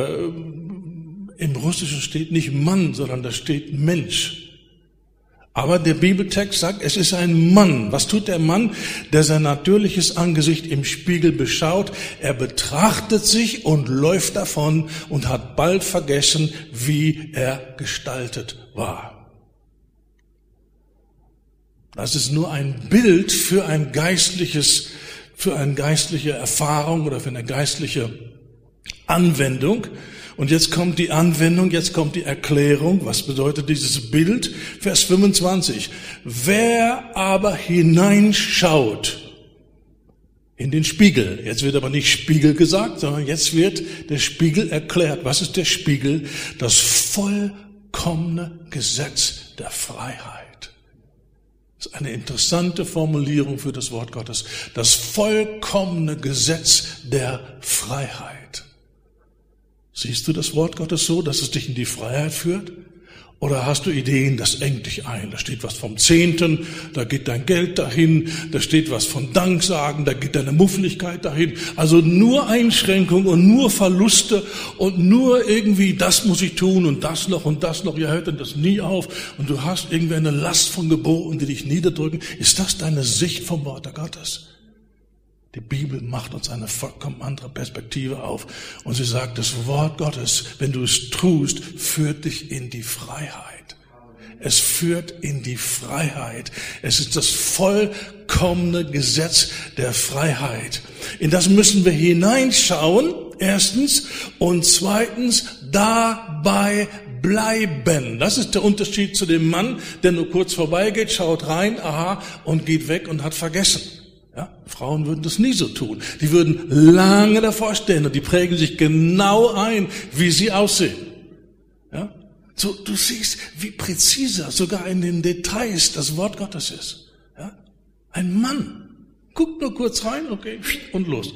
im Russischen steht nicht Mann, sondern da steht Mensch. Aber der Bibeltext sagt, es ist ein Mann. Was tut der Mann, der sein natürliches Angesicht im Spiegel beschaut? Er betrachtet sich und läuft davon und hat bald vergessen, wie er gestaltet war. Das ist nur ein Bild für eine geistliche Erfahrung oder für eine geistliche Anwendung. Und jetzt kommt die Anwendung, jetzt kommt die Erklärung. Was bedeutet dieses Bild? Vers 25. Wer aber hineinschaut in den Spiegel. Jetzt wird aber nicht Spiegel gesagt, sondern jetzt wird der Spiegel erklärt. Was ist der Spiegel? Das vollkommene Gesetz der Freiheit. Das ist eine interessante Formulierung für das Wort Gottes. Das vollkommene Gesetz der Freiheit. Siehst du das Wort Gottes so, dass es dich in die Freiheit führt? Oder hast du Ideen, das engt dich ein? Da steht was vom Zehnten, da geht dein Geld dahin, da steht was von Danksagen, da geht deine Muffeligkeit dahin. Also nur Einschränkungen und nur Verluste und nur irgendwie, das muss ich tun und das noch, ja, hört denn das nie auf? Und du hast irgendwie eine Last von Geboten, die dich niederdrücken. Ist das deine Sicht vom Wort Gottes? Die Bibel macht uns eine vollkommen andere Perspektive auf. Und sie sagt, das Wort Gottes, wenn du es tust, führt dich in die Freiheit. Es führt in die Freiheit. Es ist das vollkommene Gesetz der Freiheit. In das müssen wir hineinschauen, erstens, und zweitens, dabei bleiben. Das ist der Unterschied zu dem Mann, der nur kurz vorbeigeht, schaut rein, aha, und geht weg und hat vergessen. Ja, Frauen würden das nie so tun. Die würden lange davor stehen und die prägen sich genau ein, wie sie aussehen. Ja, so, du siehst, wie präzise sogar in den Details das Wort Gottes ist. Ja, ein Mann guckt nur kurz rein, okay, und los.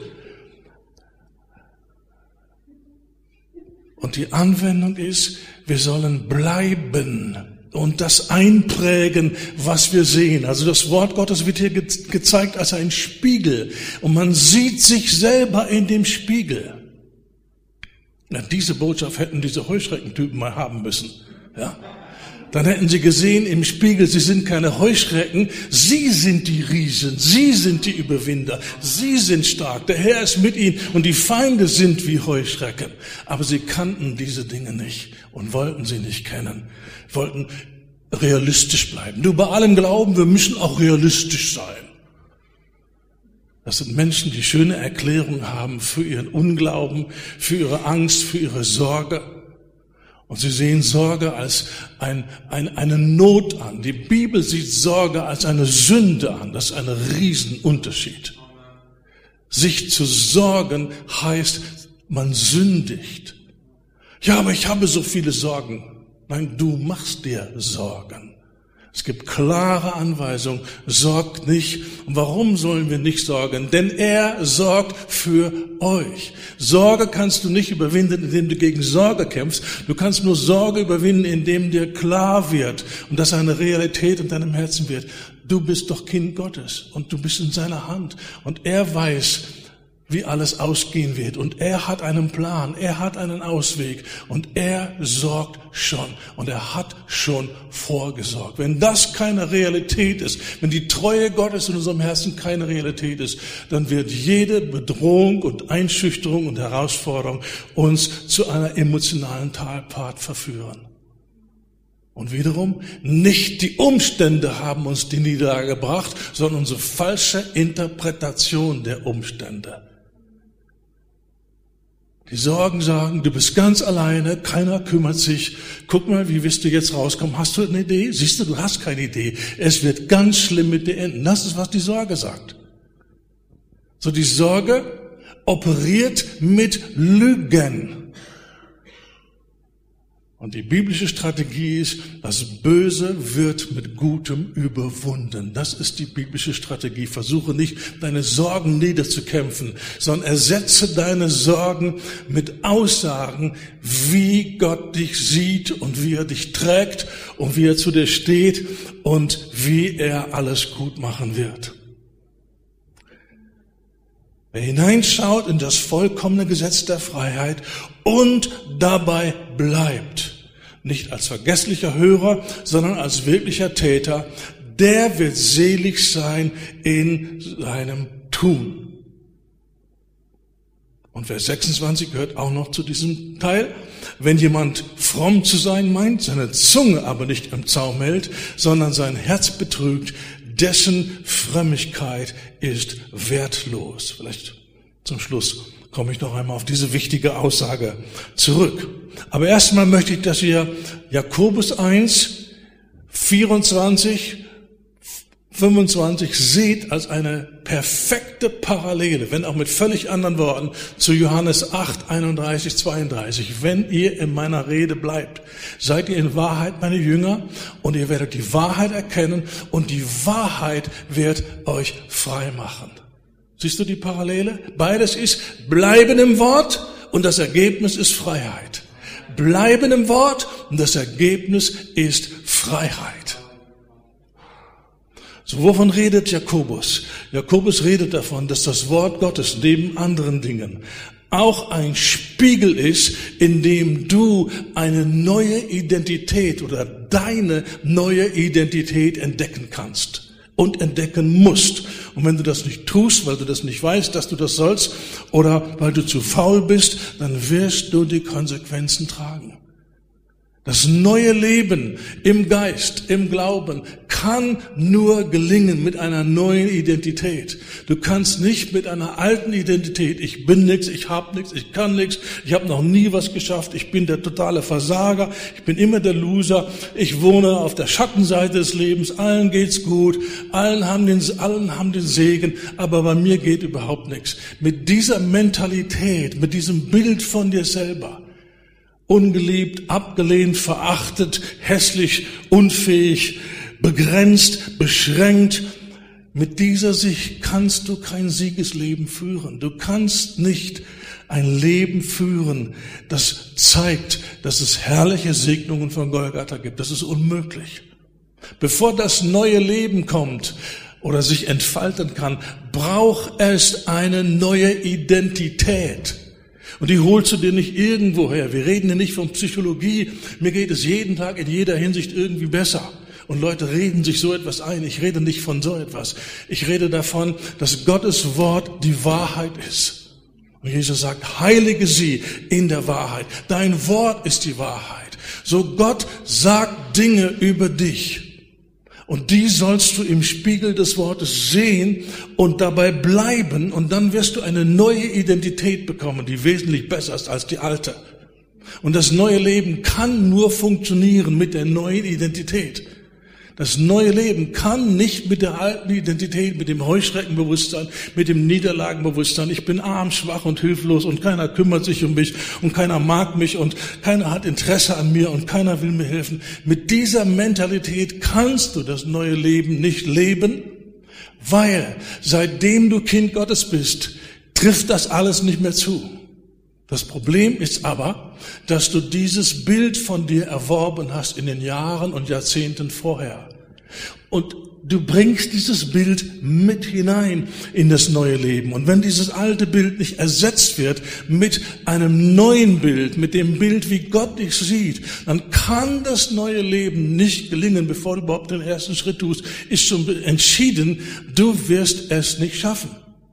Und die Anwendung ist, wir sollen bleiben und das einprägen, was wir sehen. Also das Wort Gottes wird hier gezeigt als ein Spiegel. Und man sieht sich selber in dem Spiegel. Ja, diese Botschaft hätten diese Heuschreckentypen mal haben müssen. Ja? Dann hätten sie gesehen im Spiegel, sie sind keine Heuschrecken, sie sind die Riesen, sie sind die Überwinder, sie sind stark, der Herr ist mit ihnen und die Feinde sind wie Heuschrecken. Aber sie kannten diese Dinge nicht und wollten sie nicht kennen, wollten realistisch bleiben. Du, bei allem Glauben, wir müssen auch realistisch sein. Das sind Menschen, die schöne Erklärungen haben für ihren Unglauben, für ihre Angst, für ihre Sorge. Und sie sehen Sorge als eine Not an. Die Bibel sieht Sorge als eine Sünde an. Das ist ein Riesenunterschied. Sich zu sorgen heißt, man sündigt. Ja, aber ich habe so viele Sorgen. Nein, du machst dir Sorgen. Es gibt klare Anweisungen, sorgt nicht. Und warum sollen wir nicht sorgen? Denn er sorgt für euch. Sorge kannst du nicht überwinden, indem du gegen Sorge kämpfst. Du kannst nur Sorge überwinden, indem dir klar wird und das eine Realität in deinem Herzen wird. Du bist doch Kind Gottes und du bist in seiner Hand. Und er weiß, wie alles ausgehen wird. Und er hat einen Plan, er hat einen Ausweg und er sorgt schon und er hat schon vorgesorgt. Wenn das keine Realität ist, wenn die Treue Gottes in unserem Herzen keine Realität ist, dann wird jede Bedrohung und Einschüchterung und Herausforderung uns zu einer emotionalen Talfahrt verführen. Und wiederum, nicht die Umstände haben uns die Niederlage gebracht, sondern unsere falsche Interpretation der Umstände. Die Sorgen sagen, du bist ganz alleine, keiner kümmert sich. Guck mal, wie wirst du jetzt rauskommen? Hast du eine Idee? Siehst du, du hast keine Idee. Es wird ganz schlimm mit dir enden. Das ist, was die Sorge sagt. So, die Sorge operiert mit Lügen. Und die biblische Strategie ist, das Böse wird mit Gutem überwunden. Das ist die biblische Strategie. Versuche nicht, deine Sorgen niederzukämpfen, sondern ersetze deine Sorgen mit Aussagen, wie Gott dich sieht und wie er dich trägt und wie er zu dir steht und wie er alles gut machen wird. Wer hineinschaut in das vollkommene Gesetz der Freiheit und dabei bleibt, nicht als vergesslicher Hörer, sondern als wirklicher Täter, der wird selig sein in seinem Tun. Und Vers 26 gehört auch noch zu diesem Teil. Wenn jemand fromm zu sein meint, seine Zunge aber nicht im Zaum hält, sondern sein Herz betrügt, dessen Frömmigkeit ist wertlos. Vielleicht zum Schluss komme ich noch einmal auf diese wichtige Aussage zurück. Aber erstmal möchte ich, dass ihr Jakobus 1, 24, 25 seht als eine perfekte Parallele, wenn auch mit völlig anderen Worten, zu Johannes 8, 31, 32. Wenn ihr in meiner Rede bleibt, seid ihr in Wahrheit meine Jünger und ihr werdet die Wahrheit erkennen und die Wahrheit wird euch frei machen. Siehst du die Parallele? Beides ist bleiben im Wort und das Ergebnis ist Freiheit. Bleiben im Wort und das Ergebnis ist Freiheit. So, wovon redet Jakobus? Jakobus redet davon, dass das Wort Gottes neben anderen Dingen auch ein Spiegel ist, in dem du eine neue Identität oder deine neue Identität entdecken kannst und entdecken musst. Und wenn du das nicht tust, weil du das nicht weißt, dass du das sollst, oder weil du zu faul bist, dann wirst du die Konsequenzen tragen. Das neue Leben im Geist, im Glauben kann nur gelingen mit einer neuen Identität. Du kannst nicht mit einer alten Identität, ich bin nichts, ich habe nichts, ich kann nichts, ich habe noch nie was geschafft, ich bin der totale Versager, ich bin immer der Loser, ich wohne auf der Schattenseite des Lebens, allen geht's gut, allen haben den Segen, aber bei mir geht überhaupt nichts. Mit dieser Mentalität, mit diesem Bild von dir selber, ungeliebt, abgelehnt, verachtet, hässlich, unfähig, begrenzt, beschränkt. Mit dieser Sicht kannst du kein Siegesleben führen. Du kannst nicht ein Leben führen, das zeigt, dass es herrliche Segnungen von Golgatha gibt. Das ist unmöglich. Bevor das neue Leben kommt oder sich entfalten kann, braucht es eine neue Identität. Und die holst du dir nicht irgendwo her. Wir reden hier nicht von Psychologie. Mir geht es jeden Tag in jeder Hinsicht irgendwie besser. Und Leute reden sich so etwas ein. Ich rede nicht von so etwas. Ich rede davon, dass Gottes Wort die Wahrheit ist. Und Jesus sagt, heilige sie in der Wahrheit. Dein Wort ist die Wahrheit. So Gott sagt Dinge über dich. Und die sollst du im Spiegel des Wortes sehen und dabei bleiben. Und dann wirst du eine neue Identität bekommen, die wesentlich besser ist als die alte. Und das neue Leben kann nur funktionieren mit der neuen Identität. Das neue Leben kann nicht mit der alten Identität, mit dem Heuschreckenbewusstsein, mit dem Niederlagenbewusstsein. Ich bin arm, schwach und hilflos und keiner kümmert sich um mich und keiner mag mich und keiner hat Interesse an mir und keiner will mir helfen. Mit dieser Mentalität kannst du das neue Leben nicht leben, weil seitdem du Kind Gottes bist, trifft das alles nicht mehr zu. Das Problem ist aber, dass du dieses Bild von dir erworben hast in den Jahren und Jahrzehnten vorher. Und du bringst dieses Bild mit hinein in das neue Leben. Und wenn dieses alte Bild nicht ersetzt wird mit einem neuen Bild, mit dem Bild, wie Gott dich sieht, dann kann das neue Leben nicht gelingen, bevor du überhaupt den ersten Schritt tust. Ist schon entschieden, du wirst es nicht schaffen.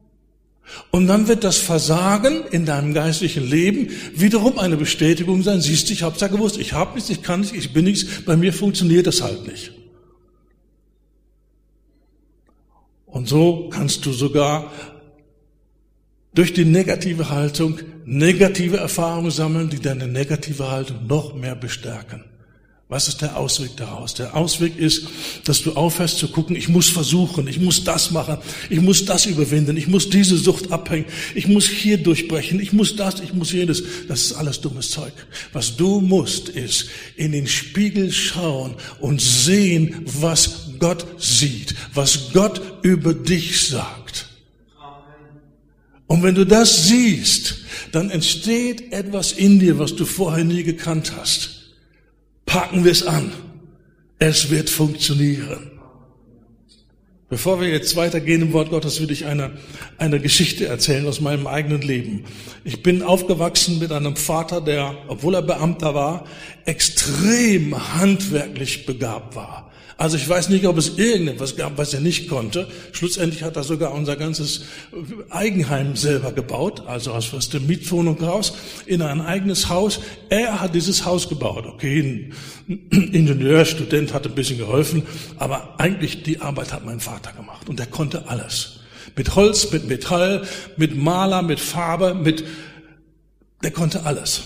Und dann wird das Versagen in deinem geistlichen Leben wiederum eine Bestätigung sein. Siehst du, ich hab's ja gewusst, ich hab nichts, ich kann nichts, ich bin nichts, bei mir funktioniert das halt nicht. Und so kannst du sogar durch die negative Haltung negative Erfahrungen sammeln, die deine negative Haltung noch mehr bestärken. Was ist der Ausweg daraus? Der Ausweg ist, dass du aufhörst zu gucken, ich muss versuchen, ich muss das machen, ich muss das überwinden, ich muss diese Sucht abhängen, ich muss hier durchbrechen, ich muss das, ich muss jenes. Das ist alles dummes Zeug. Was du musst, ist in den Spiegel schauen und sehen, was Gott sieht, was Gott über dich sagt. Und wenn du das siehst, dann entsteht etwas in dir, was du vorher nie gekannt hast. Packen wir es an. Es wird funktionieren. Bevor wir jetzt weitergehen im Wort Gottes, will ich eine Geschichte erzählen aus meinem eigenen Leben. Ich bin aufgewachsen mit einem Vater, der, obwohl er Beamter war, extrem handwerklich begabt war. Also ich weiß nicht, ob es irgendetwas gab, was er nicht konnte. Schlussendlich hat er sogar unser ganzes Eigenheim selber gebaut, also aus der Mietwohnung raus, in ein eigenes Haus. Er hat dieses Haus gebaut. Okay, ein Ingenieurstudent hat ein bisschen geholfen, aber eigentlich die Arbeit hat mein Vater gemacht und er konnte alles. Mit Holz, mit Metall, mit Maler, mit Farbe, der konnte alles.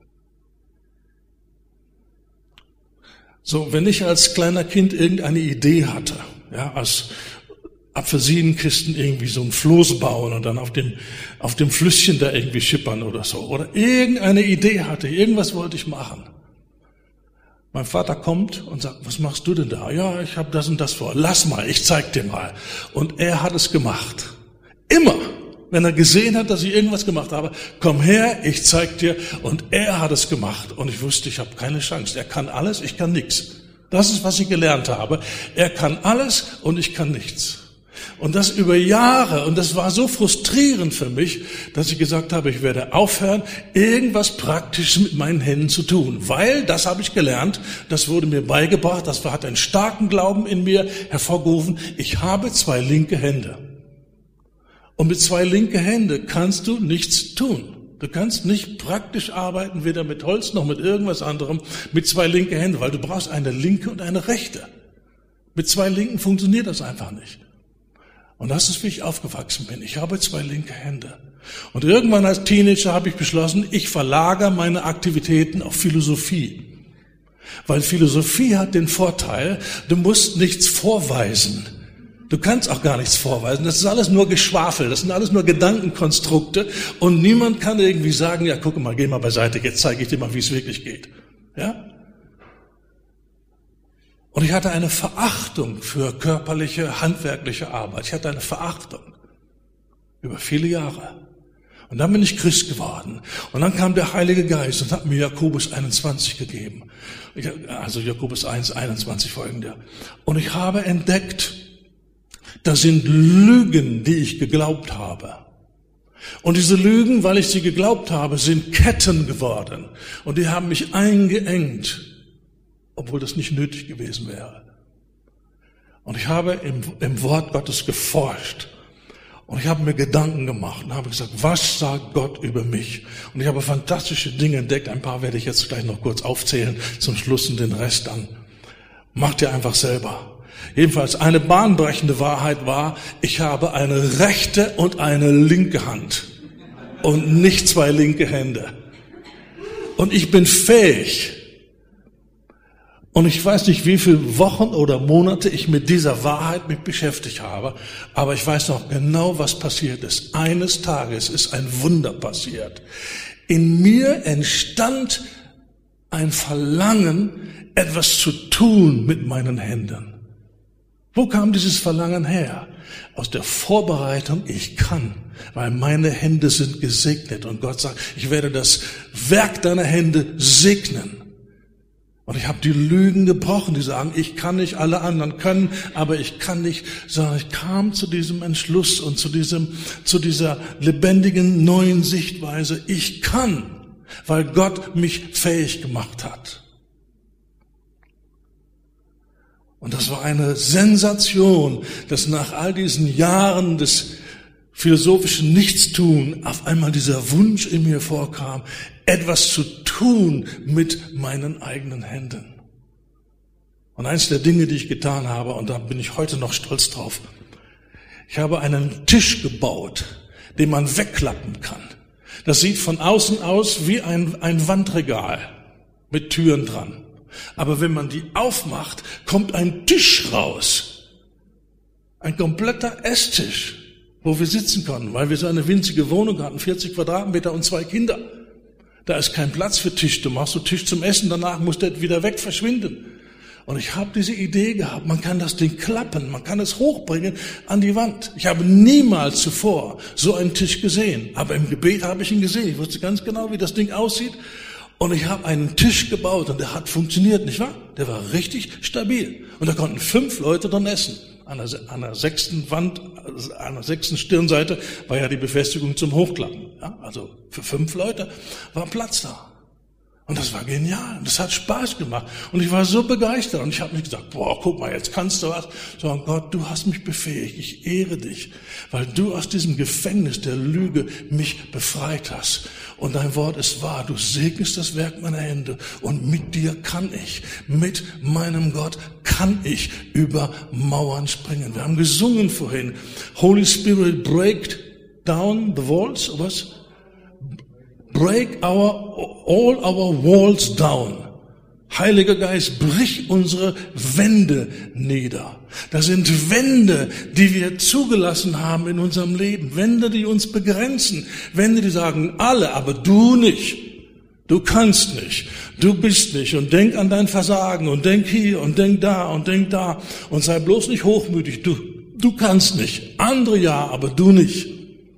So, wenn ich als kleiner Kind irgendeine Idee hatte, ja, aus Apfelsinenkisten irgendwie so ein Floß bauen und dann auf dem Flüsschen da irgendwie schippern oder so, oder irgendeine Idee hatte, irgendwas wollte ich machen. Mein Vater kommt und sagt, was machst du denn da? Ja, ich habe das und das vor. Lass mal, ich zeig dir mal. Und er hat es gemacht. Immer, wenn er gesehen hat, dass ich irgendwas gemacht habe, komm her, ich zeig dir. Und er hat es gemacht. Und ich wusste, ich habe keine Chance. Er kann alles, ich kann nichts. Das ist, was ich gelernt habe. Er kann alles und ich kann nichts. Und das über Jahre. Und das war so frustrierend für mich, dass ich gesagt habe, ich werde aufhören, irgendwas Praktisches mit meinen Händen zu tun. Weil, das habe ich gelernt, das wurde mir beigebracht, das hat einen starken Glauben in mir hervorgerufen. Ich habe 2 linke Hände. Und mit 2 linke Hände kannst du nichts tun. Du kannst nicht praktisch arbeiten, weder mit Holz noch mit irgendwas anderem, mit 2 linke Hände, weil du brauchst eine linke und eine rechte. Mit 2 linken funktioniert das einfach nicht. Und das ist, wie ich aufgewachsen bin. Ich habe 2 linke Hände. Und irgendwann als Teenager habe ich beschlossen, ich verlagere meine Aktivitäten auf Philosophie. Weil Philosophie hat den Vorteil, du musst nichts vorweisen. Du kannst auch gar nichts vorweisen. Das ist alles nur Geschwafel. Das sind alles nur Gedankenkonstrukte. Und niemand kann irgendwie sagen, ja, guck mal, geh mal beiseite, jetzt zeige ich dir mal, wie es wirklich geht. Ja? Und ich hatte eine Verachtung für körperliche, handwerkliche Arbeit. Ich hatte eine Verachtung über viele Jahre. Und dann bin ich Christ geworden. Und dann kam der Heilige Geist und hat mir Jakobus 21 gegeben. Also Jakobus 1, 21 folgende. Und ich habe entdeckt, das sind Lügen, die ich geglaubt habe. Und diese Lügen, weil ich sie geglaubt habe, sind Ketten geworden. Und die haben mich eingeengt. Obwohl das nicht nötig gewesen wäre. Und ich habe im Wort Gottes geforscht. Und ich habe mir Gedanken gemacht und habe gesagt, was sagt Gott über mich? Und ich habe fantastische Dinge entdeckt. Ein paar werde ich jetzt gleich noch kurz aufzählen. Zum Schluss und den Rest dann. Macht ihr einfach selber. Jedenfalls eine bahnbrechende Wahrheit war, ich habe eine rechte und eine linke Hand. Und nicht 2 linke Hände. Und ich bin fähig. Und ich weiß nicht, wie viele Wochen oder Monate ich mit dieser Wahrheit mich beschäftigt habe, aber ich weiß noch genau, was passiert ist. Eines Tages ist ein Wunder passiert. In mir entstand ein Verlangen, etwas zu tun mit meinen Händen. Wo kam dieses Verlangen her? Aus der Vorbereitung, ich kann, weil meine Hände sind gesegnet. Und Gott sagt, ich werde das Werk deiner Hände segnen. Und ich habe die Lügen gebrochen, die sagen, ich kann nicht, alle anderen können, aber ich kann nicht, sondern ich kam zu diesem Entschluss und zu dieser lebendigen neuen Sichtweise, ich kann, weil Gott mich fähig gemacht hat. Und das war eine Sensation, dass nach all diesen Jahren des philosophischen Nichtstun auf einmal dieser Wunsch in mir vorkam, etwas zu tun mit meinen eigenen Händen. Und eins der Dinge, die ich getan habe, und da bin ich heute noch stolz drauf, ich habe einen Tisch gebaut, den man wegklappen kann. Das sieht von außen aus wie ein Wandregal mit Türen dran. Aber wenn man die aufmacht, kommt ein Tisch raus. Ein kompletter Esstisch, wo wir sitzen konnten, weil wir so eine winzige Wohnung hatten, 40 Quadratmeter und 2 Kinder. Da ist kein Platz für Tisch. Du machst so Tisch zum Essen, danach muss der wieder weg verschwinden. Und ich habe diese Idee gehabt, man kann das Ding klappen, man kann es hochbringen an die Wand. Ich habe niemals zuvor so einen Tisch gesehen, aber im Gebet habe ich ihn gesehen. Ich wusste ganz genau, wie das Ding aussieht. Und ich habe einen Tisch gebaut und der hat funktioniert, nicht wahr? Der war richtig stabil. Und da konnten 5 Leute dran essen. An der 6. Wand, an der 6. Stirnseite war ja die Befestigung zum Hochklappen. Ja, also für 5 Leute war Platz da. Und das war genial. Das hat Spaß gemacht. Und ich war so begeistert. Und ich habe nicht gesagt, boah, guck mal, jetzt kannst du was. Sondern Gott, du hast mich befähigt. Ich ehre dich, weil du aus diesem Gefängnis der Lüge mich befreit hast. Und dein Wort ist wahr. Du segnest das Werk meiner Hände. Und mit dir kann ich, mit meinem Gott kann ich über Mauern springen. Wir haben gesungen vorhin. Holy Spirit, break down the walls. Was? Break all our walls down. Heiliger Geist, brich unsere Wände nieder. Das sind Wände, die wir zugelassen haben in unserem Leben. Wände, die uns begrenzen. Wände, die sagen, alle, aber du nicht. Du kannst nicht. Du bist nicht. Und denk an dein Versagen und denk hier und denk da und denk da. Und sei bloß nicht hochmütig. Du kannst nicht. Andere ja, aber du nicht.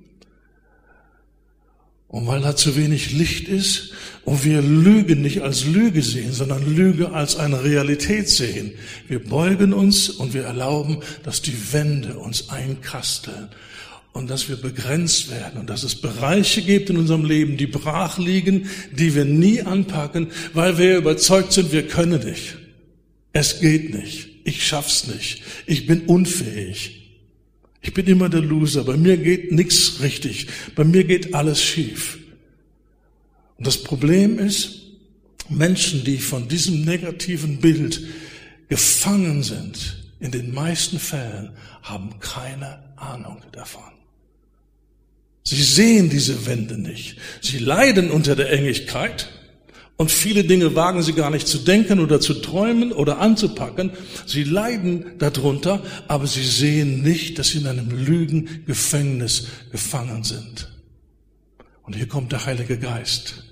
Und weil da zu wenig Licht ist und wir Lüge nicht als Lüge sehen, sondern Lüge als eine Realität sehen, wir beugen uns und wir erlauben, dass die Wände uns einkasteln und dass wir begrenzt werden und dass es Bereiche gibt in unserem Leben, die brach liegen, die wir nie anpacken, weil wir überzeugt sind, wir können nicht. Es geht nicht. Ich schaff's nicht. Ich bin unfähig. Ich bin immer der Loser, bei mir geht nichts richtig, bei mir geht alles schief. Und das Problem ist, Menschen, die von diesem negativen Bild gefangen sind, in den meisten Fällen, haben keine Ahnung davon. Sie sehen diese Wände nicht. Sie leiden unter der Engigkeit. Und viele Dinge wagen sie gar nicht zu denken oder zu träumen oder anzupacken. Sie leiden darunter, aber sie sehen nicht, dass sie in einem Lügengefängnis gefangen sind. Und hier kommt der Heilige Geist.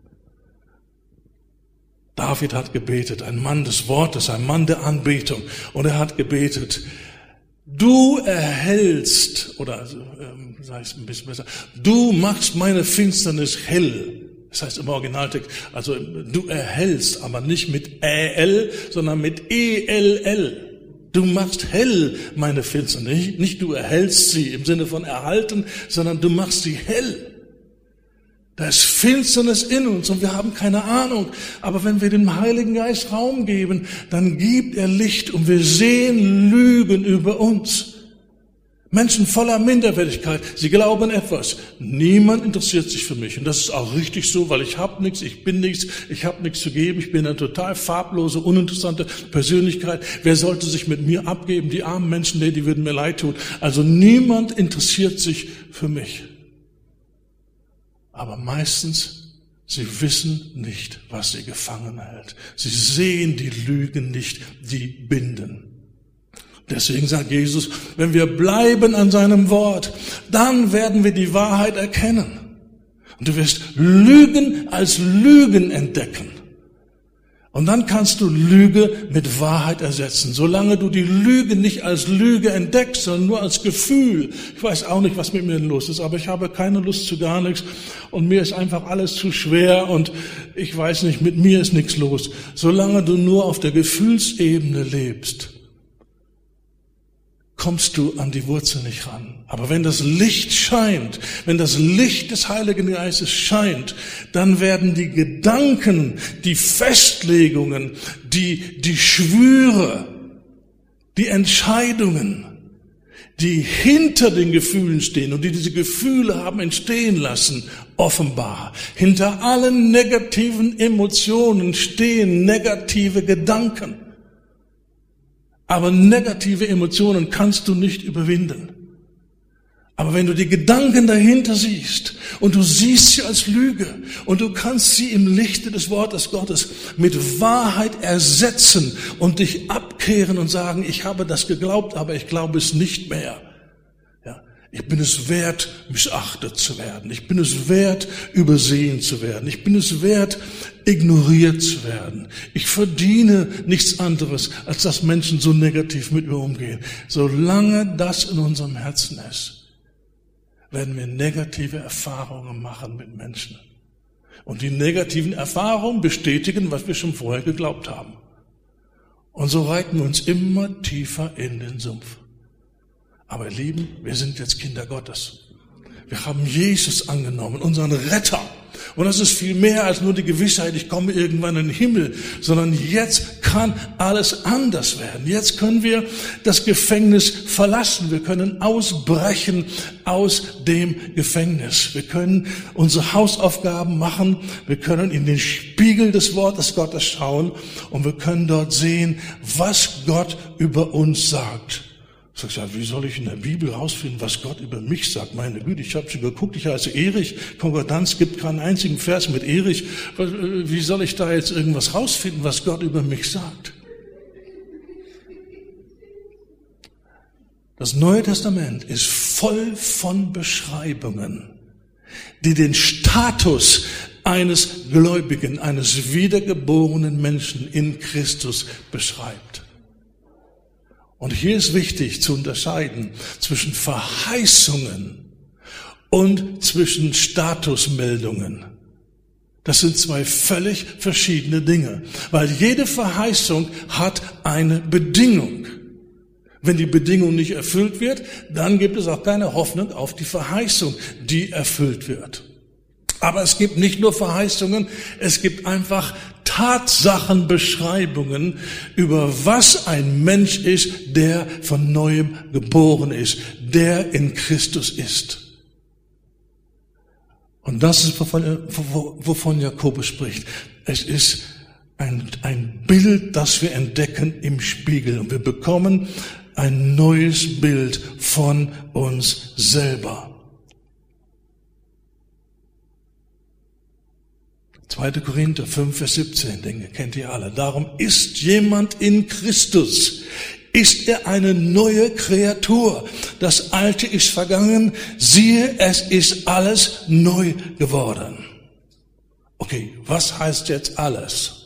David hat gebetet, ein Mann des Wortes, ein Mann der Anbetung. Und er hat gebetet, du erhellst, oder sag ich es ein bisschen besser, du machst meine Finsternis hell. Das heißt im Originaltext, also du erhellst, aber nicht mit L, sondern mit ELL. Du machst hell meine Finsternis. Nicht du erhellst sie im Sinne von erhalten, sondern du machst sie hell. Da ist Finsternis in uns und wir haben keine Ahnung. Aber wenn wir dem Heiligen Geist Raum geben, dann gibt er Licht und wir sehen Lügen über uns. Menschen voller Minderwertigkeit, sie glauben etwas. Niemand interessiert sich für mich. Und das ist auch richtig so, weil ich habe nichts, ich bin nichts, ich habe nichts zu geben. Ich bin eine total farblose, uninteressante Persönlichkeit. Wer sollte sich mit mir abgeben? Die armen Menschen, die würden mir leid tun. Also niemand interessiert sich für mich. Aber meistens, sie wissen nicht, was sie gefangen hält. Sie sehen die Lügen nicht, die binden. Deswegen sagt Jesus, wenn wir bleiben an seinem Wort, dann werden wir die Wahrheit erkennen. Und du wirst Lügen als Lügen entdecken. Und dann kannst du Lüge mit Wahrheit ersetzen. Solange du die Lüge nicht als Lüge entdeckst, sondern nur als Gefühl. Ich weiß auch nicht, was mit mir los ist, aber ich habe keine Lust zu gar nichts. Und mir ist einfach alles zu schwer und ich weiß nicht, mit mir ist nichts los. Solange du nur auf der Gefühlsebene lebst, kommst du an die Wurzel nicht ran. Aber wenn das Licht scheint, wenn das Licht des Heiligen Geistes scheint, dann werden die Gedanken, die Festlegungen, die Schwüre, die Entscheidungen, die hinter den Gefühlen stehen und die diese Gefühle haben entstehen lassen, offenbar. Hinter allen negativen Emotionen stehen negative Gedanken. Aber negative Emotionen kannst du nicht überwinden. Aber wenn du die Gedanken dahinter siehst und du siehst sie als Lüge und du kannst sie im Lichte des Wortes Gottes mit Wahrheit ersetzen und dich abkehren und sagen, ich habe das geglaubt, aber ich glaube es nicht mehr. Ich bin es wert, missachtet zu werden. Ich bin es wert, übersehen zu werden. Ich bin es wert, ignoriert zu werden. Ich verdiene nichts anderes, als dass Menschen so negativ mit mir umgehen. Solange das in unserem Herzen ist, werden wir negative Erfahrungen machen mit Menschen. Und die negativen Erfahrungen bestätigen, was wir schon vorher geglaubt haben. Und so reiten wir uns immer tiefer in den Sumpf. Aber ihr Lieben, wir sind jetzt Kinder Gottes. Wir haben Jesus angenommen, unseren Retter. Und das ist viel mehr als nur die Gewissheit, ich komme irgendwann in den Himmel, sondern jetzt kann alles anders werden. Jetzt können wir das Gefängnis verlassen. Wir können ausbrechen aus dem Gefängnis. Wir können unsere Hausaufgaben machen. Wir können in den Spiegel des Wortes Gottes schauen und wir können dort sehen, was Gott über uns sagt. Sagst ja, wie soll ich in der Bibel rausfinden, was Gott über mich sagt? Meine Güte, ich habe schon geguckt, ich heiße Erich, Konkordanz gibt keinen einzigen Vers mit Erich. Wie soll ich da jetzt irgendwas rausfinden, was Gott über mich sagt? Das Neue Testament ist voll von Beschreibungen, die den Status eines Gläubigen, eines wiedergeborenen Menschen in Christus beschreibt. Und hier ist wichtig zu unterscheiden zwischen Verheißungen und zwischen Statusmeldungen. Das sind zwei völlig verschiedene Dinge, weil jede Verheißung hat eine Bedingung. Wenn die Bedingung nicht erfüllt wird, dann gibt es auch keine Hoffnung auf die Verheißung, die erfüllt wird. Aber es gibt nicht nur Verheißungen, es gibt einfach Tatsachenbeschreibungen über was ein Mensch ist, der von Neuem geboren ist, der in Christus ist. Und das ist, wovon Jakobus spricht. Es ist ein Bild, das wir entdecken im Spiegel. Und wir bekommen ein neues Bild von uns selber. 2. Korinther 5, Vers 17, den kennt ihr alle. Darum ist jemand in Christus, ist er eine neue Kreatur. Das Alte ist vergangen, siehe, es ist alles neu geworden. Okay, was heißt jetzt alles?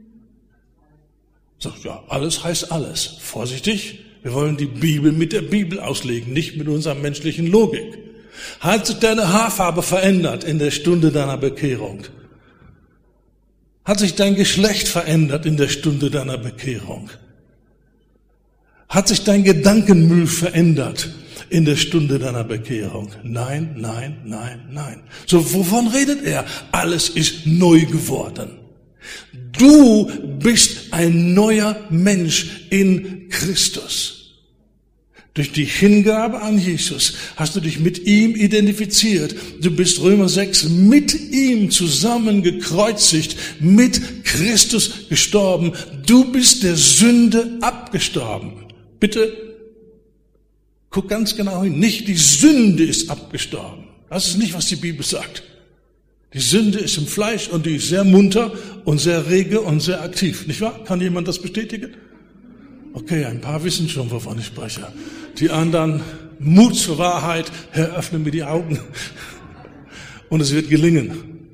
Sagt ja, alles heißt alles. Vorsichtig, wir wollen die Bibel mit der Bibel auslegen, nicht mit unserer menschlichen Logik. Hat sich deine Haarfarbe verändert in der Stunde deiner Bekehrung? Hat sich dein Geschlecht verändert in der Stunde deiner Bekehrung? Hat sich dein Gedankenmüll verändert in der Stunde deiner Bekehrung? Nein, nein, nein, nein. So, wovon redet er? Alles ist neu geworden. Du bist ein neuer Mensch in Christus. Durch die Hingabe an Jesus hast du dich mit ihm identifiziert. Du bist, Römer 6, mit ihm zusammen gekreuzigt, mit Christus gestorben. Du bist der Sünde abgestorben. Bitte, guck ganz genau hin. Nicht die Sünde ist abgestorben. Das ist nicht, was die Bibel sagt. Die Sünde ist im Fleisch und die ist sehr munter und sehr rege und sehr aktiv. Nicht wahr? Kann jemand das bestätigen? Okay, ein paar wissen schon, wovon ich spreche. Die anderen, Mut zur Wahrheit, Herr, öffne mir die Augen. Und es wird gelingen.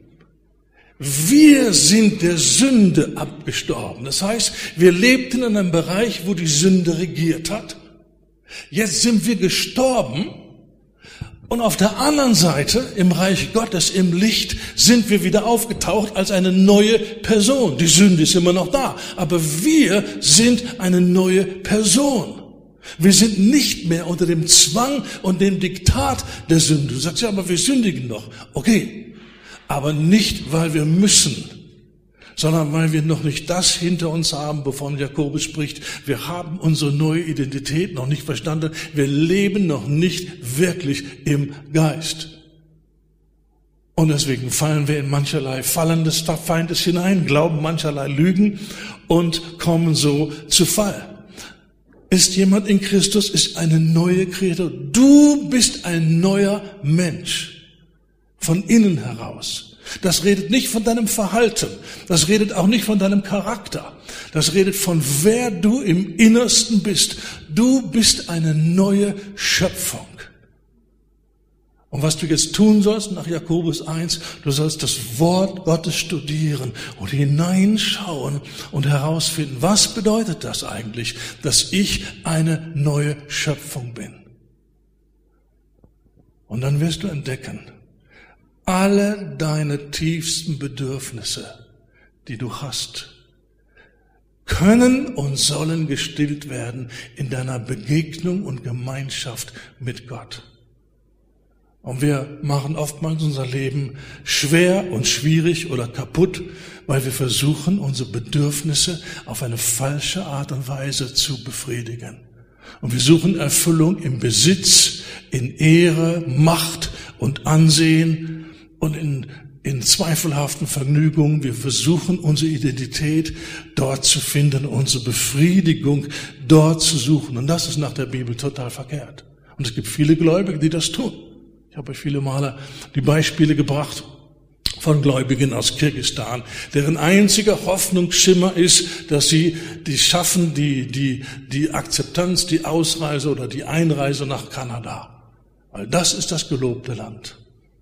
Wir sind der Sünde abgestorben. Das heißt, wir lebten in einem Bereich, wo die Sünde regiert hat. Jetzt sind wir gestorben. Und auf der anderen Seite, im Reich Gottes, im Licht, sind wir wieder aufgetaucht als eine neue Person. Die Sünde ist immer noch da, aber wir sind eine neue Person. Wir sind nicht mehr unter dem Zwang und dem Diktat der Sünde. Du sagst ja, aber wir sündigen doch. Okay, aber nicht, weil wir müssen, sondern weil wir noch nicht das hinter uns haben, wovon Jakobus spricht. Wir haben unsere neue Identität noch nicht verstanden. Wir leben noch nicht wirklich im Geist. Und deswegen fallen wir in mancherlei Fallen des Feindes hinein, glauben mancherlei Lügen und kommen so zu Fall. Ist jemand in Christus, ist eine neue Kreatur. Du bist ein neuer Mensch. Von innen heraus. Das redet nicht von deinem Verhalten. Das redet auch nicht von deinem Charakter. Das redet von wer du im Innersten bist. Du bist eine neue Schöpfung. Und was du jetzt tun sollst nach Jakobus 1, du sollst das Wort Gottes studieren und hineinschauen und herausfinden, was bedeutet das eigentlich, dass ich eine neue Schöpfung bin. Und dann wirst du entdecken, alle deine tiefsten Bedürfnisse, die du hast, können und sollen gestillt werden in deiner Begegnung und Gemeinschaft mit Gott. Und wir machen oftmals unser Leben schwer und schwierig oder kaputt, weil wir versuchen, unsere Bedürfnisse auf eine falsche Art und Weise zu befriedigen. Und wir suchen Erfüllung im Besitz, in Ehre, Macht und Ansehen und in zweifelhaften Vergnügungen. Wir versuchen, unsere Identität dort zu finden, unsere Befriedigung dort zu suchen. Und das ist nach der Bibel total verkehrt. Und es gibt viele Gläubige, die das tun. Ich habe euch viele Male die Beispiele gebracht von Gläubigen aus Kirgisistan, deren einziger Hoffnungsschimmer ist, dass sie schaffen die Akzeptanz, die Ausreise oder die Einreise nach Kanada. Weil das ist das gelobte Land.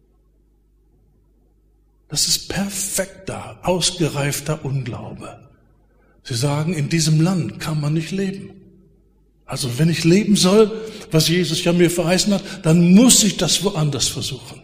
Das ist perfekter, ausgereifter Unglaube. Sie sagen, in diesem Land kann man nicht leben. Also wenn ich leben soll, was Jesus ja mir verheißen hat, dann muss ich das woanders versuchen.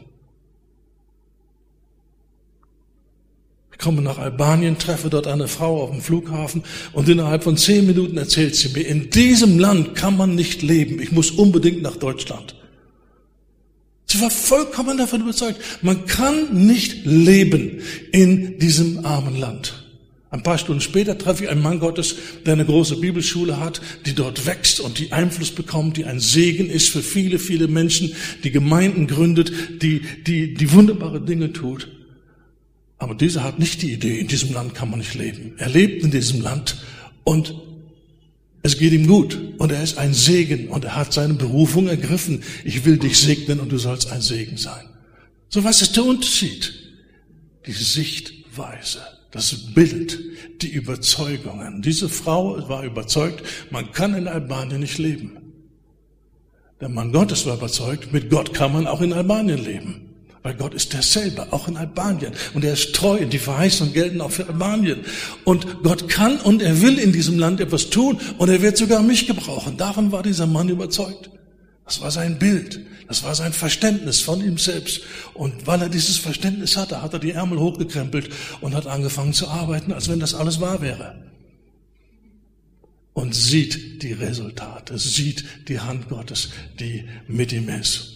Ich komme nach Albanien, treffe dort eine Frau auf dem Flughafen und innerhalb von 10 Minuten erzählt sie mir, in diesem Land kann man nicht leben, ich muss unbedingt nach Deutschland. Sie war vollkommen davon überzeugt, man kann nicht leben in diesem armen Land. Ein paar Stunden später treffe ich einen Mann Gottes, der eine große Bibelschule hat, die dort wächst und die Einfluss bekommt, die ein Segen ist für viele, viele Menschen, die Gemeinden gründet, die wunderbare Dinge tut. Aber dieser hat nicht die Idee, in diesem Land kann man nicht leben. Er lebt in diesem Land und es geht ihm gut und er ist ein Segen und er hat seine Berufung ergriffen. Ich will dich segnen und du sollst ein Segen sein. So, was ist der Unterschied? Die Sichtweise. Das Bild, die Überzeugungen. Diese Frau war überzeugt, man kann in Albanien nicht leben. Der Mann Gottes war überzeugt, mit Gott kann man auch in Albanien leben. Weil Gott ist derselbe, auch in Albanien. Und er ist treu und die Verheißungen gelten auch für Albanien. Und Gott kann und er will in diesem Land etwas tun und er wird sogar mich gebrauchen. Davon war dieser Mann überzeugt. Das war sein Bild. Das war sein Verständnis von ihm selbst. Und weil er dieses Verständnis hatte, hat er die Ärmel hochgekrempelt und hat angefangen zu arbeiten, als wenn das alles wahr wäre. Und sieht die Resultate, sieht die Hand Gottes, die mit ihm ist.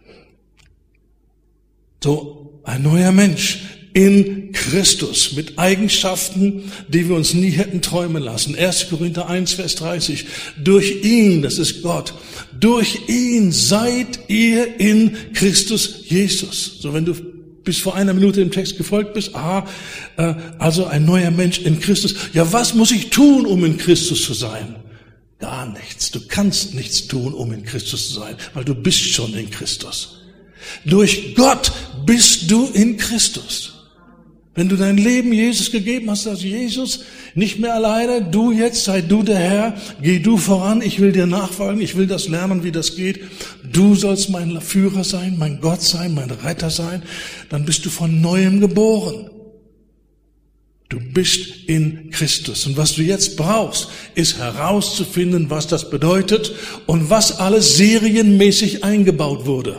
So, ein neuer Mensch in Christus mit Eigenschaften, die wir uns nie hätten träumen lassen. 1. Korinther 1, Vers 30. Durch ihn, das ist Gott, durch ihn seid ihr in Christus Jesus. So, wenn du bis vor einer Minute im Text gefolgt bist, also ein neuer Mensch in Christus. Ja, was muss ich tun, um in Christus zu sein? Gar nichts. Du kannst nichts tun, um in Christus zu sein, weil du bist schon in Christus. Durch Gott bist du in Christus. Wenn du dein Leben Jesus gegeben hast, sagst Jesus, nicht mehr alleine, du jetzt, sei du der Herr, geh du voran, ich will dir nachfolgen, ich will das lernen, wie das geht. Du sollst mein Führer sein, mein Gott sein, mein Retter sein, dann bist du von Neuem geboren. Du bist in Christus. Und was du jetzt brauchst, ist herauszufinden, was das bedeutet und was alles serienmäßig eingebaut wurde.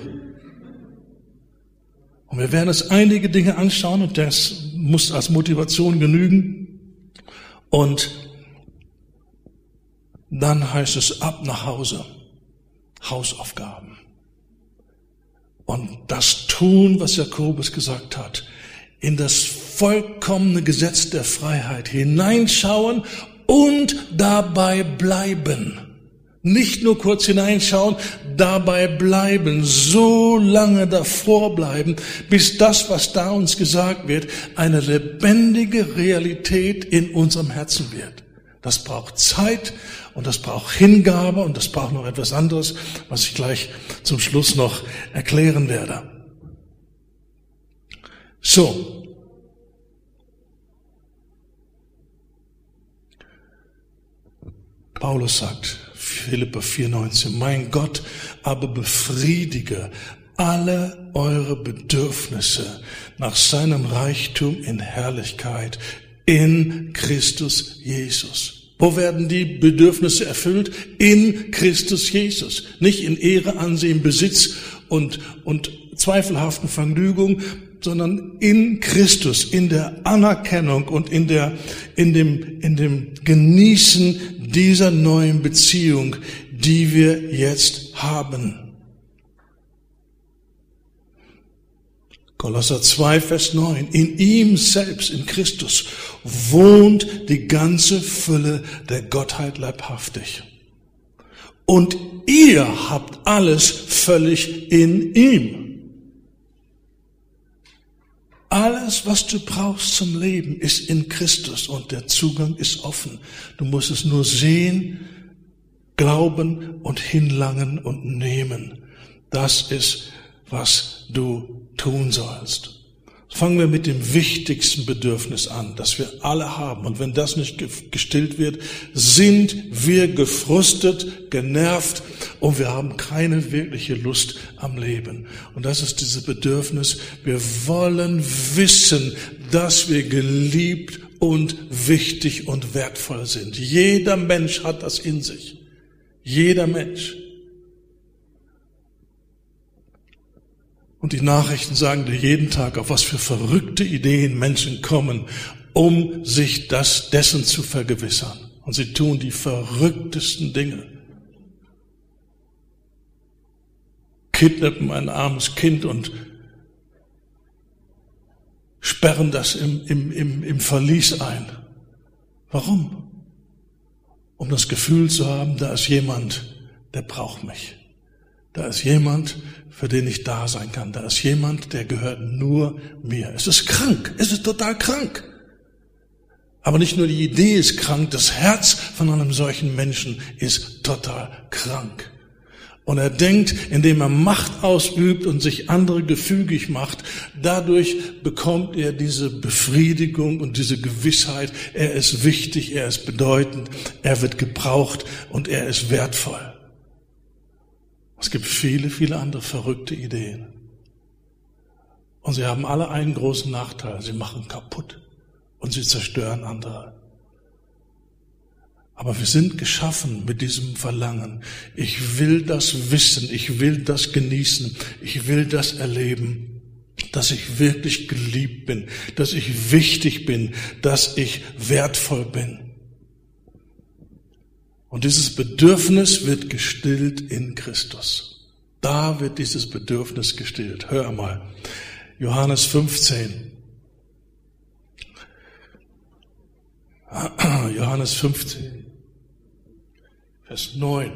Und wir werden uns einige Dinge anschauen und das muss als Motivation genügen. Und dann heißt es ab nach Hause. Hausaufgaben. Und das tun, was Jakobus gesagt hat. In das vollkommene Gesetz der Freiheit hineinschauen und dabei bleiben. Nicht nur kurz hineinschauen, dabei bleiben, so lange davor bleiben, bis das, was da uns gesagt wird, eine lebendige Realität in unserem Herzen wird. Das braucht Zeit und das braucht Hingabe und das braucht noch etwas anderes, was ich gleich zum Schluss noch erklären werde. So. Paulus sagt, Philipper 4,19, mein Gott, aber befriedige alle eure Bedürfnisse nach seinem Reichtum in Herrlichkeit in Christus Jesus. Wo werden die Bedürfnisse erfüllt? In Christus Jesus. Nicht in Ehre, Ansehen, Besitz und zweifelhaften Vergnügung, sondern in Christus, in der Anerkennung und in dem Genießen dieser neuen Beziehung, die wir jetzt haben. Kolosser 2, Vers 9. In ihm selbst, in Christus, wohnt die ganze Fülle der Gottheit leibhaftig. Und ihr habt alles völlig in ihm. Alles, was du brauchst zum Leben, ist in Christus und der Zugang ist offen. Du musst es nur sehen, glauben und hinlangen und nehmen. Das ist, was du tun sollst. Fangen wir mit dem wichtigsten Bedürfnis an, das wir alle haben. Und wenn das nicht gestillt wird, sind wir gefrustet, genervt und wir haben keine wirkliche Lust am Leben. Und das ist dieses Bedürfnis, wir wollen wissen, dass wir geliebt und wichtig und wertvoll sind. Jeder Mensch hat das in sich. Jeder Mensch. Und die Nachrichten sagen dir jeden Tag, auf was für verrückte Ideen Menschen kommen, um sich dessen zu vergewissern. Und sie tun die verrücktesten Dinge. Kidnappen ein armes Kind und sperren das im Verlies ein. Warum? Um das Gefühl zu haben, da ist jemand, der braucht mich. Da ist jemand, für den ich da sein kann. Da ist jemand, der gehört nur mir. Es ist krank. Es ist total krank. Aber nicht nur die Idee ist krank, das Herz von einem solchen Menschen ist total krank. Und er denkt, indem er Macht ausübt und sich andere gefügig macht, dadurch bekommt er diese Befriedigung und diese Gewissheit, er ist wichtig, er ist bedeutend, er wird gebraucht und er ist wertvoll. Es gibt viele, viele andere verrückte Ideen. Und sie haben alle einen großen Nachteil. Sie machen kaputt und sie zerstören andere. Aber wir sind geschaffen mit diesem Verlangen. Ich will das wissen, ich will das genießen, ich will das erleben, dass ich wirklich geliebt bin, dass ich wichtig bin, dass ich wertvoll bin. Und dieses Bedürfnis wird gestillt in Christus. Da wird dieses Bedürfnis gestillt. Hör mal, Johannes 15. Johannes 15, Vers 9.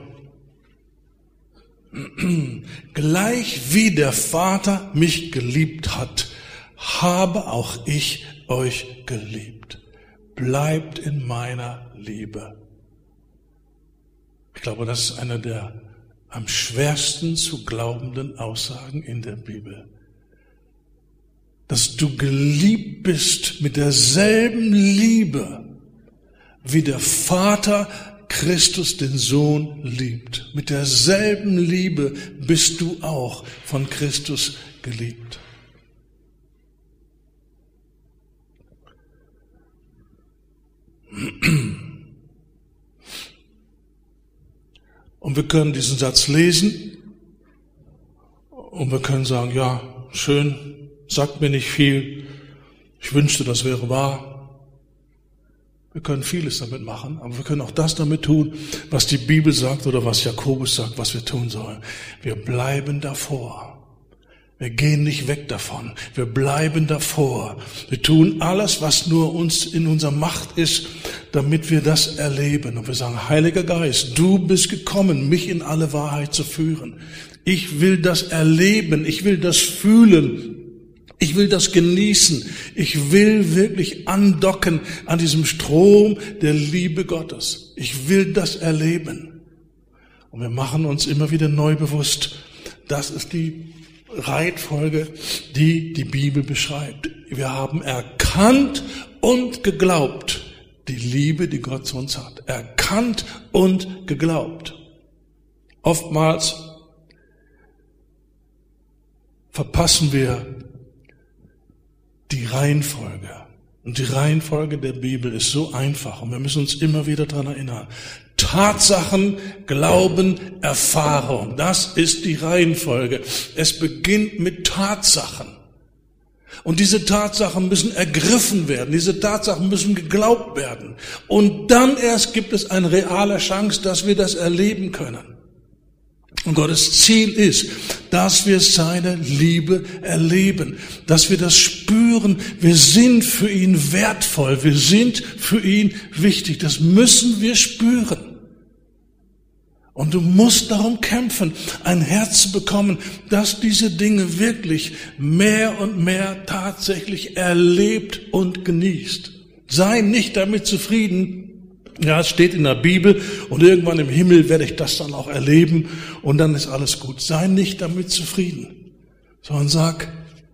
Gleich wie der Vater mich geliebt hat, habe auch ich euch geliebt. Bleibt in meiner Liebe. Ich glaube, das ist eine der am schwersten zu glaubenden Aussagen in der Bibel. Dass du geliebt bist mit derselben Liebe, wie der Vater Christus den Sohn liebt. Mit derselben Liebe bist du auch von Christus geliebt. Und wir können diesen Satz lesen und wir können sagen, ja, schön, sagt mir nicht viel, ich wünschte, das wäre wahr. Wir können vieles damit machen, aber wir können auch das damit tun, was die Bibel sagt oder was Jakobus sagt, was wir tun sollen. Wir bleiben davor. Wir gehen nicht weg davon. Wir bleiben davor. Wir tun alles, was nur uns in unserer Macht ist, damit wir das erleben. Und wir sagen, Heiliger Geist, du bist gekommen, mich in alle Wahrheit zu führen. Ich will das erleben. Ich will das fühlen. Ich will das genießen. Ich will wirklich andocken an diesem Strom der Liebe Gottes. Ich will das erleben. Und wir machen uns immer wieder neu bewusst, das ist die Reihenfolge, die die Bibel beschreibt. Wir haben erkannt und geglaubt die Liebe, die Gott zu uns hat. Erkannt und geglaubt. Oftmals verpassen wir die Reihenfolge. Und die Reihenfolge der Bibel ist so einfach und wir müssen uns immer wieder daran erinnern. Tatsachen, Glauben, Erfahrung. Das ist die Reihenfolge. Es beginnt mit Tatsachen. Und diese Tatsachen müssen ergriffen werden. Diese Tatsachen müssen geglaubt werden. Und dann erst gibt es eine reale Chance, dass wir das erleben können. Und Gottes Ziel ist, dass wir seine Liebe erleben, dass wir das spüren, wir sind für ihn wertvoll, wir sind für ihn wichtig. Das müssen wir spüren. Und du musst darum kämpfen, ein Herz zu bekommen, das diese Dinge wirklich mehr und mehr tatsächlich erlebt und genießt. Sei nicht damit zufrieden. Ja, es steht in der Bibel und irgendwann im Himmel werde ich das dann auch erleben und dann ist alles gut. Sei nicht damit zufrieden, sondern sag,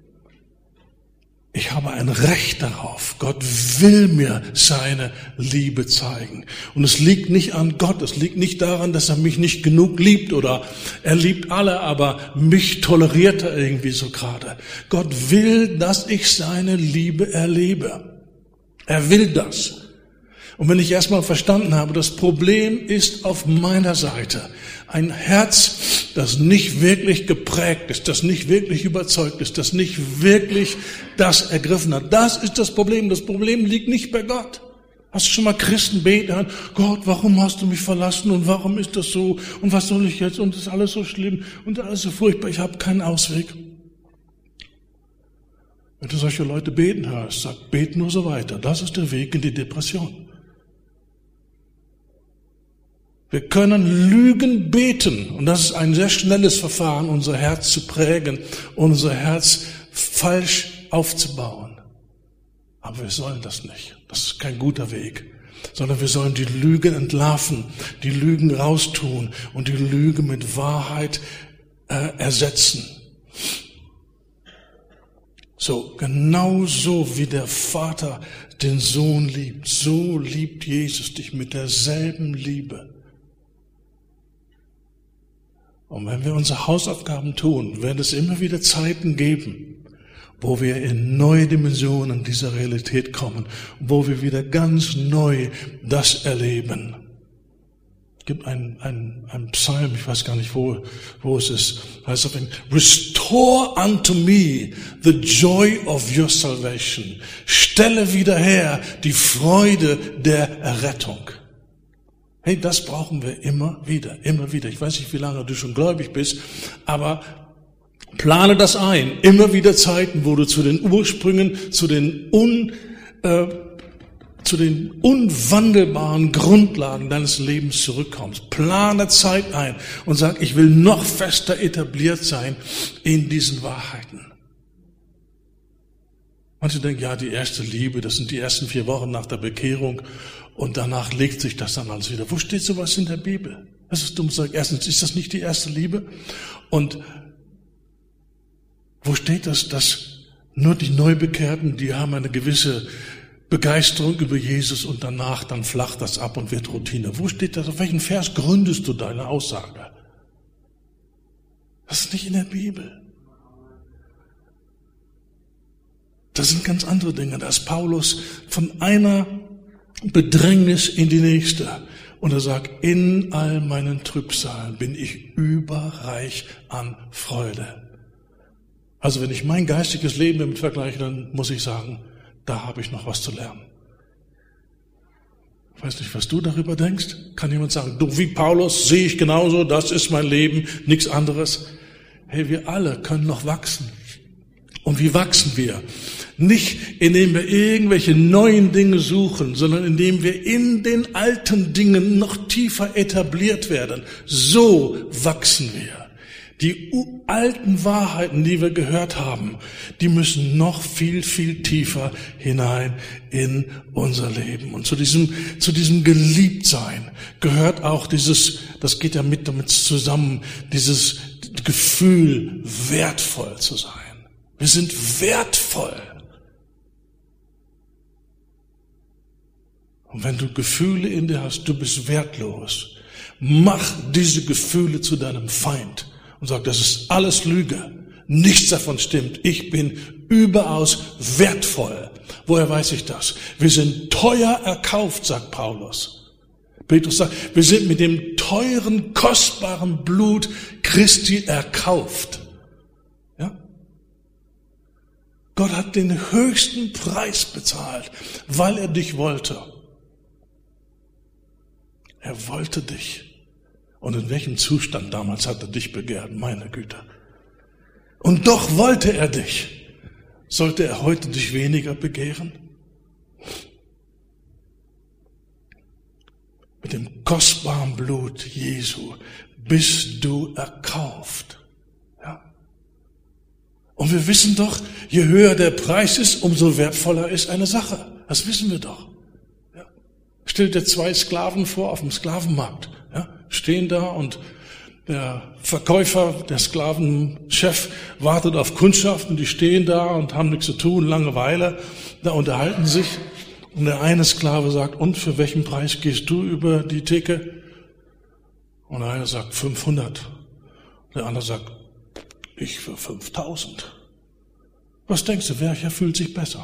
ich habe ein Recht darauf. Gott will mir seine Liebe zeigen. Und es liegt nicht an Gott, es liegt nicht daran, dass er mich nicht genug liebt oder er liebt alle, aber mich toleriert er irgendwie so gerade. Gott will, dass ich seine Liebe erlebe. Er will das. Und wenn ich erstmal verstanden habe, das Problem ist auf meiner Seite. Ein Herz, das nicht wirklich geprägt ist, das nicht wirklich überzeugt ist, das nicht wirklich das ergriffen hat. Das ist das Problem. Das Problem liegt nicht bei Gott. Hast du schon mal Christen beten? Gott, warum hast du mich verlassen und warum ist das so? Und was soll ich jetzt? Und es ist alles so schlimm und alles so furchtbar. Ich habe keinen Ausweg. Wenn du solche Leute beten hörst, sag, bet nur so weiter. Das ist der Weg in die Depression. Wir können Lügen beten und das ist ein sehr schnelles Verfahren, unser Herz zu prägen, unser Herz falsch aufzubauen. Aber wir sollen das nicht. Das ist kein guter Weg, sondern wir sollen die Lügen entlarven, die Lügen raustun und die Lüge mit Wahrheit ersetzen. So, genauso wie der Vater den Sohn liebt, so liebt Jesus dich mit derselben Liebe. Und wenn wir unsere Hausaufgaben tun, werden es immer wieder Zeiten geben, wo wir in neue Dimensionen dieser Realität kommen, wo wir wieder ganz neu das erleben. Es gibt ein Psalm, ich weiß gar nicht, wo es ist, heißt auf Englisch, Restore unto me the joy of your salvation. Stelle wieder her die Freude der Errettung. Hey, das brauchen wir immer wieder, immer wieder. Ich weiß nicht, wie lange du schon gläubig bist, aber plane das ein. Immer wieder Zeiten, wo du zu den Ursprüngen, zu den unwandelbaren Grundlagen deines Lebens zurückkommst. Plane Zeit ein und sag, ich will noch fester etabliert sein in diesen Wahrheiten. Manche denken, ja, die erste Liebe, das sind die ersten 4 Wochen nach der Bekehrung und danach legt sich das dann alles wieder. Wo steht sowas in der Bibel? Das ist dumm zu sagen. Erstens, ist das nicht die erste Liebe? Und wo steht das, dass nur die Neubekehrten, die haben eine gewisse Begeisterung über Jesus und danach dann flacht das ab und wird Routine. Wo steht das? Auf welchen Vers gründest du deine Aussage? Das ist nicht in der Bibel. Das sind ganz andere Dinge. Da ist Paulus von einer Bedrängnis in die nächste. Und er sagt, in all meinen Trübsalen bin ich überreich an Freude. Also wenn ich mein geistiges Leben damit vergleiche, dann muss ich sagen, da habe ich noch was zu lernen. Ich weiß nicht, was du darüber denkst. Kann jemand sagen, du wie Paulus sehe ich genauso, das ist mein Leben, nichts anderes. Hey, wir alle können noch wachsen. Und wie wachsen wir? Nicht, indem wir irgendwelche neuen Dinge suchen, sondern indem wir in den alten Dingen noch tiefer etabliert werden. So wachsen wir. Die alten Wahrheiten, die wir gehört haben, die müssen noch viel, viel tiefer hinein in unser Leben. Und zu diesem Geliebtsein gehört auch das geht ja damit zusammen, dieses Gefühl, wertvoll zu sein. Wir sind wertvoll. Und wenn du Gefühle in dir hast, du bist wertlos, mach diese Gefühle zu deinem Feind und sag, das ist alles Lüge. Nichts davon stimmt. Ich bin überaus wertvoll. Woher weiß ich das? Wir sind teuer erkauft, sagt Paulus. Petrus sagt, wir sind mit dem teuren, kostbaren Blut Christi erkauft. Ja? Gott hat den höchsten Preis bezahlt, weil er dich wollte. Er wollte dich. Und in welchem Zustand damals hat er dich begehrt, meine Güte. Und doch wollte er dich. Sollte er heute dich weniger begehren? Mit dem kostbaren Blut Jesu bist du erkauft. Ja. Und wir wissen doch, je höher der Preis ist, umso wertvoller ist eine Sache. Das wissen wir doch. Ja. Stell dir 2 Sklaven vor auf dem Sklavenmarkt. Ja. Stehen da und der Verkäufer, der Sklavenchef wartet auf Kundschaft und die stehen da und haben nichts zu tun, Langeweile, da unterhalten sich. Und der eine Sklave sagt, und für welchen Preis gehst du über die Theke? Und der eine sagt 500. Der andere sagt, ich für 5000. Was denkst du, welcher fühlt sich besser?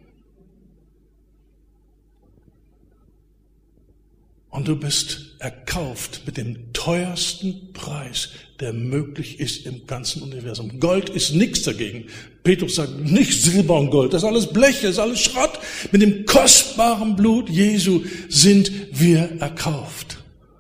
Und du bist erkauft mit dem teuersten Preis, der möglich ist im ganzen Universum. Gold ist nichts dagegen. Petrus sagt, nicht Silber und Gold, das ist alles Blech, das ist alles Schrott. Mit dem kostbaren Blut Jesu sind wir erkauft.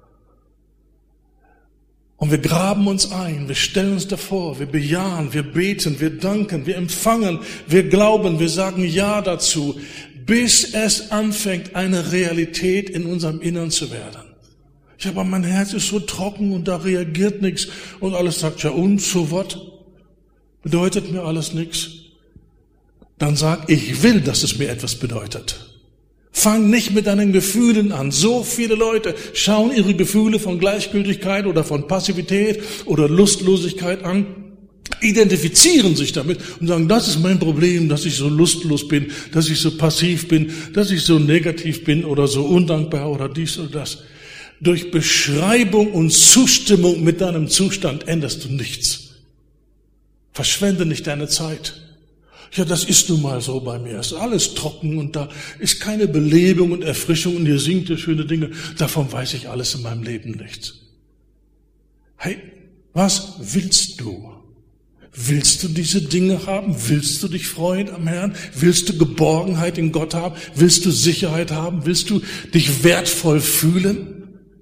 Und wir graben uns ein, wir stellen uns davor, wir bejahen, wir beten, wir danken, wir empfangen, wir glauben, wir sagen Ja dazu, bis es anfängt, eine Realität in unserem Innern zu werden. Ja, aber mein Herz ist so trocken und da reagiert nichts und alles sagt, ja und, so what? Bedeutet mir alles nichts? Dann sag, ich will, dass es mir etwas bedeutet. Fang nicht mit deinen Gefühlen an. So viele Leute schauen ihre Gefühle von Gleichgültigkeit oder von Passivität oder Lustlosigkeit an, identifizieren sich damit und sagen, das ist mein Problem, dass ich so lustlos bin, dass ich so passiv bin, dass ich so negativ bin oder so undankbar oder dies oder das. Durch Beschreibung und Zustimmung mit deinem Zustand änderst du nichts. Verschwende nicht deine Zeit. Ja, das ist nun mal so bei mir. Es ist alles trocken und da ist keine Belebung und Erfrischung und ihr singt ihr schöne Dinge. Davon weiß ich alles in meinem Leben nichts. Hey, was willst du? Willst du diese Dinge haben? Willst du dich freuen am Herrn? Willst du Geborgenheit in Gott haben? Willst du Sicherheit haben? Willst du dich wertvoll fühlen?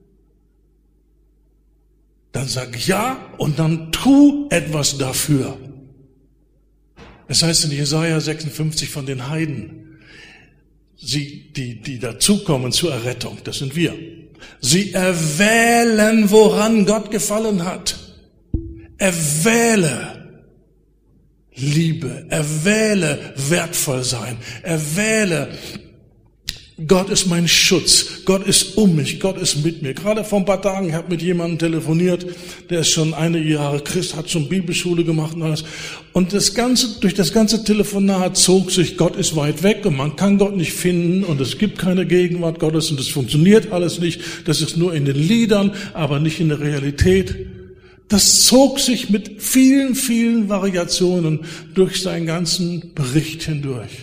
Dann sag ja und dann tu etwas dafür. Es heißt in Jesaja 56 von den Heiden, die dazukommen zur Errettung, das sind wir. Sie erwählen, woran Gott gefallen hat. Erwähle Liebe, erwähle wertvoll sein, erwähle Gott ist mein Schutz, Gott ist um mich, Gott ist mit mir. Gerade vor ein paar Tagen, ich habe mit jemandem telefoniert, der ist schon einige Jahre Christ, hat schon Bibelschule gemacht und alles. Und durch das ganze Telefonat zog sich, Gott ist weit weg und man kann Gott nicht finden und es gibt keine Gegenwart Gottes und es funktioniert alles nicht. Das ist nur in den Liedern, aber nicht in der Realität. Das zog sich mit vielen, vielen Variationen durch seinen ganzen Bericht hindurch.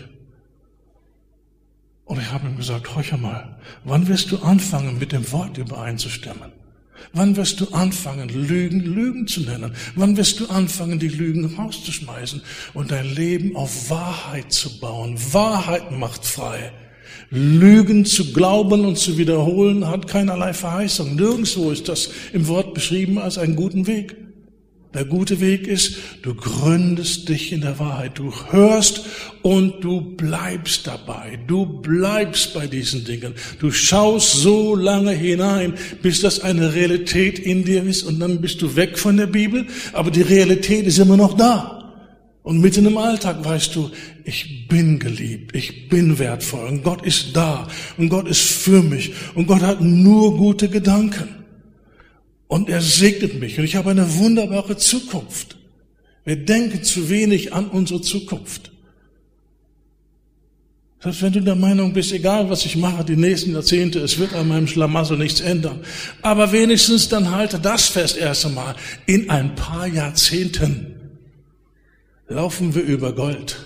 Und ich habe ihm gesagt, horch mal, wann wirst du anfangen, mit dem Wort übereinzustimmen? Wann wirst du anfangen, Lügen zu nennen? Wann wirst du anfangen, die Lügen rauszuschmeißen und dein Leben auf Wahrheit zu bauen? Wahrheit macht frei. Lügen zu glauben und zu wiederholen hat keinerlei Verheißung. Nirgendwo ist das im Wort beschrieben als einen guten Weg. Der gute Weg ist, du gründest dich in der Wahrheit. Du hörst und du bleibst dabei. Du bleibst bei diesen Dingen. Du schaust so lange hinein, bis das eine Realität in dir ist und dann bist du weg von der Bibel. Aber die Realität ist immer noch da. Und mitten im Alltag weißt du, ich bin geliebt, ich bin wertvoll und Gott ist da und Gott ist für mich und Gott hat nur gute Gedanken. Und er segnet mich und ich habe eine wunderbare Zukunft. Wir denken zu wenig an unsere Zukunft. Selbst wenn du der Meinung bist, egal was ich mache, die nächsten Jahrzehnte, es wird an meinem Schlamassel nichts ändern. Aber wenigstens dann halte das fest erst einmal. In ein paar Jahrzehnten laufen wir über Gold.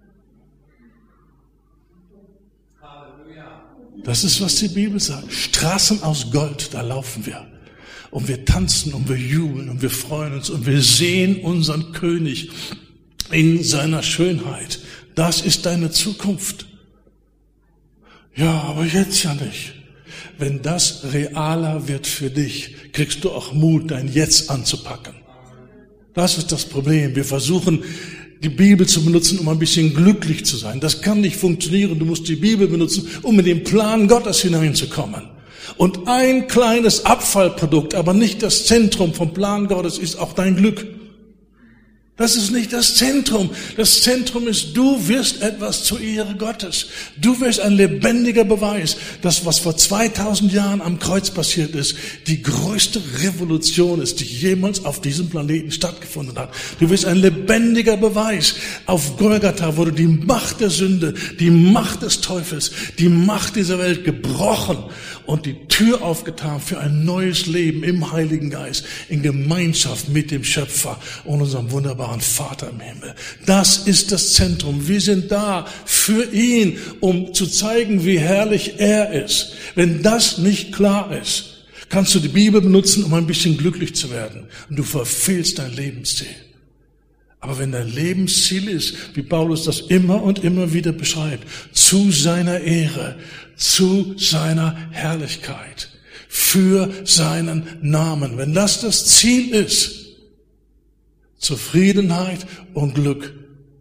Das ist, was die Bibel sagt. Straßen aus Gold, da laufen wir. Und wir tanzen und wir jubeln und wir freuen uns und wir sehen unseren König in seiner Schönheit. Das ist deine Zukunft. Ja, aber jetzt ja nicht. wenn das realer wird für dich, kriegst du auch Mut, dein Jetzt anzupacken. Das ist das Problem. Wir versuchen, die Bibel zu benutzen, um ein bisschen glücklich zu sein. Das kann nicht funktionieren. Du musst die Bibel benutzen, um in den Plan Gottes hineinzukommen. Und ein kleines Abfallprodukt, aber nicht das Zentrum vom Plan Gottes, ist auch dein Glück. Das ist nicht das Zentrum. Das Zentrum ist, du wirst etwas zur Ehre Gottes. Du wirst ein lebendiger Beweis, dass was vor 2000 Jahren am Kreuz passiert ist, die größte Revolution ist, die jemals auf diesem Planeten stattgefunden hat. Du wirst ein lebendiger Beweis. Auf Golgatha wurde die Macht der Sünde, die Macht des Teufels, die Macht dieser Welt gebrochen und die Tür aufgetan für ein neues Leben im Heiligen Geist, in Gemeinschaft mit dem Schöpfer und unserem wunderbaren Vater im Himmel. Das ist das Zentrum. Wir sind da für ihn, um zu zeigen, wie herrlich er ist. Wenn das nicht klar ist, kannst du die Bibel benutzen, um ein bisschen glücklich zu werden. Und du verfehlst dein Lebensziel. Aber wenn dein Lebensziel ist, wie Paulus das immer und immer wieder beschreibt, zu seiner Ehre, zu seiner Herrlichkeit, für seinen Namen, wenn das das Ziel ist, Zufriedenheit und Glück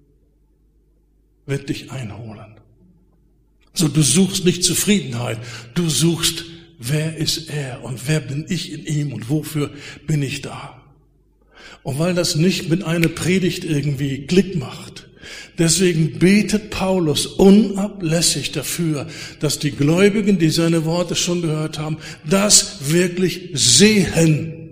wird dich einholen. So, du suchst nicht Zufriedenheit, du suchst, wer ist er und wer bin ich in ihm und wofür bin ich da? Und weil das nicht mit einer Predigt irgendwie Klick macht, deswegen betet Paulus unablässig dafür, dass die Gläubigen, die seine Worte schon gehört haben, das wirklich sehen.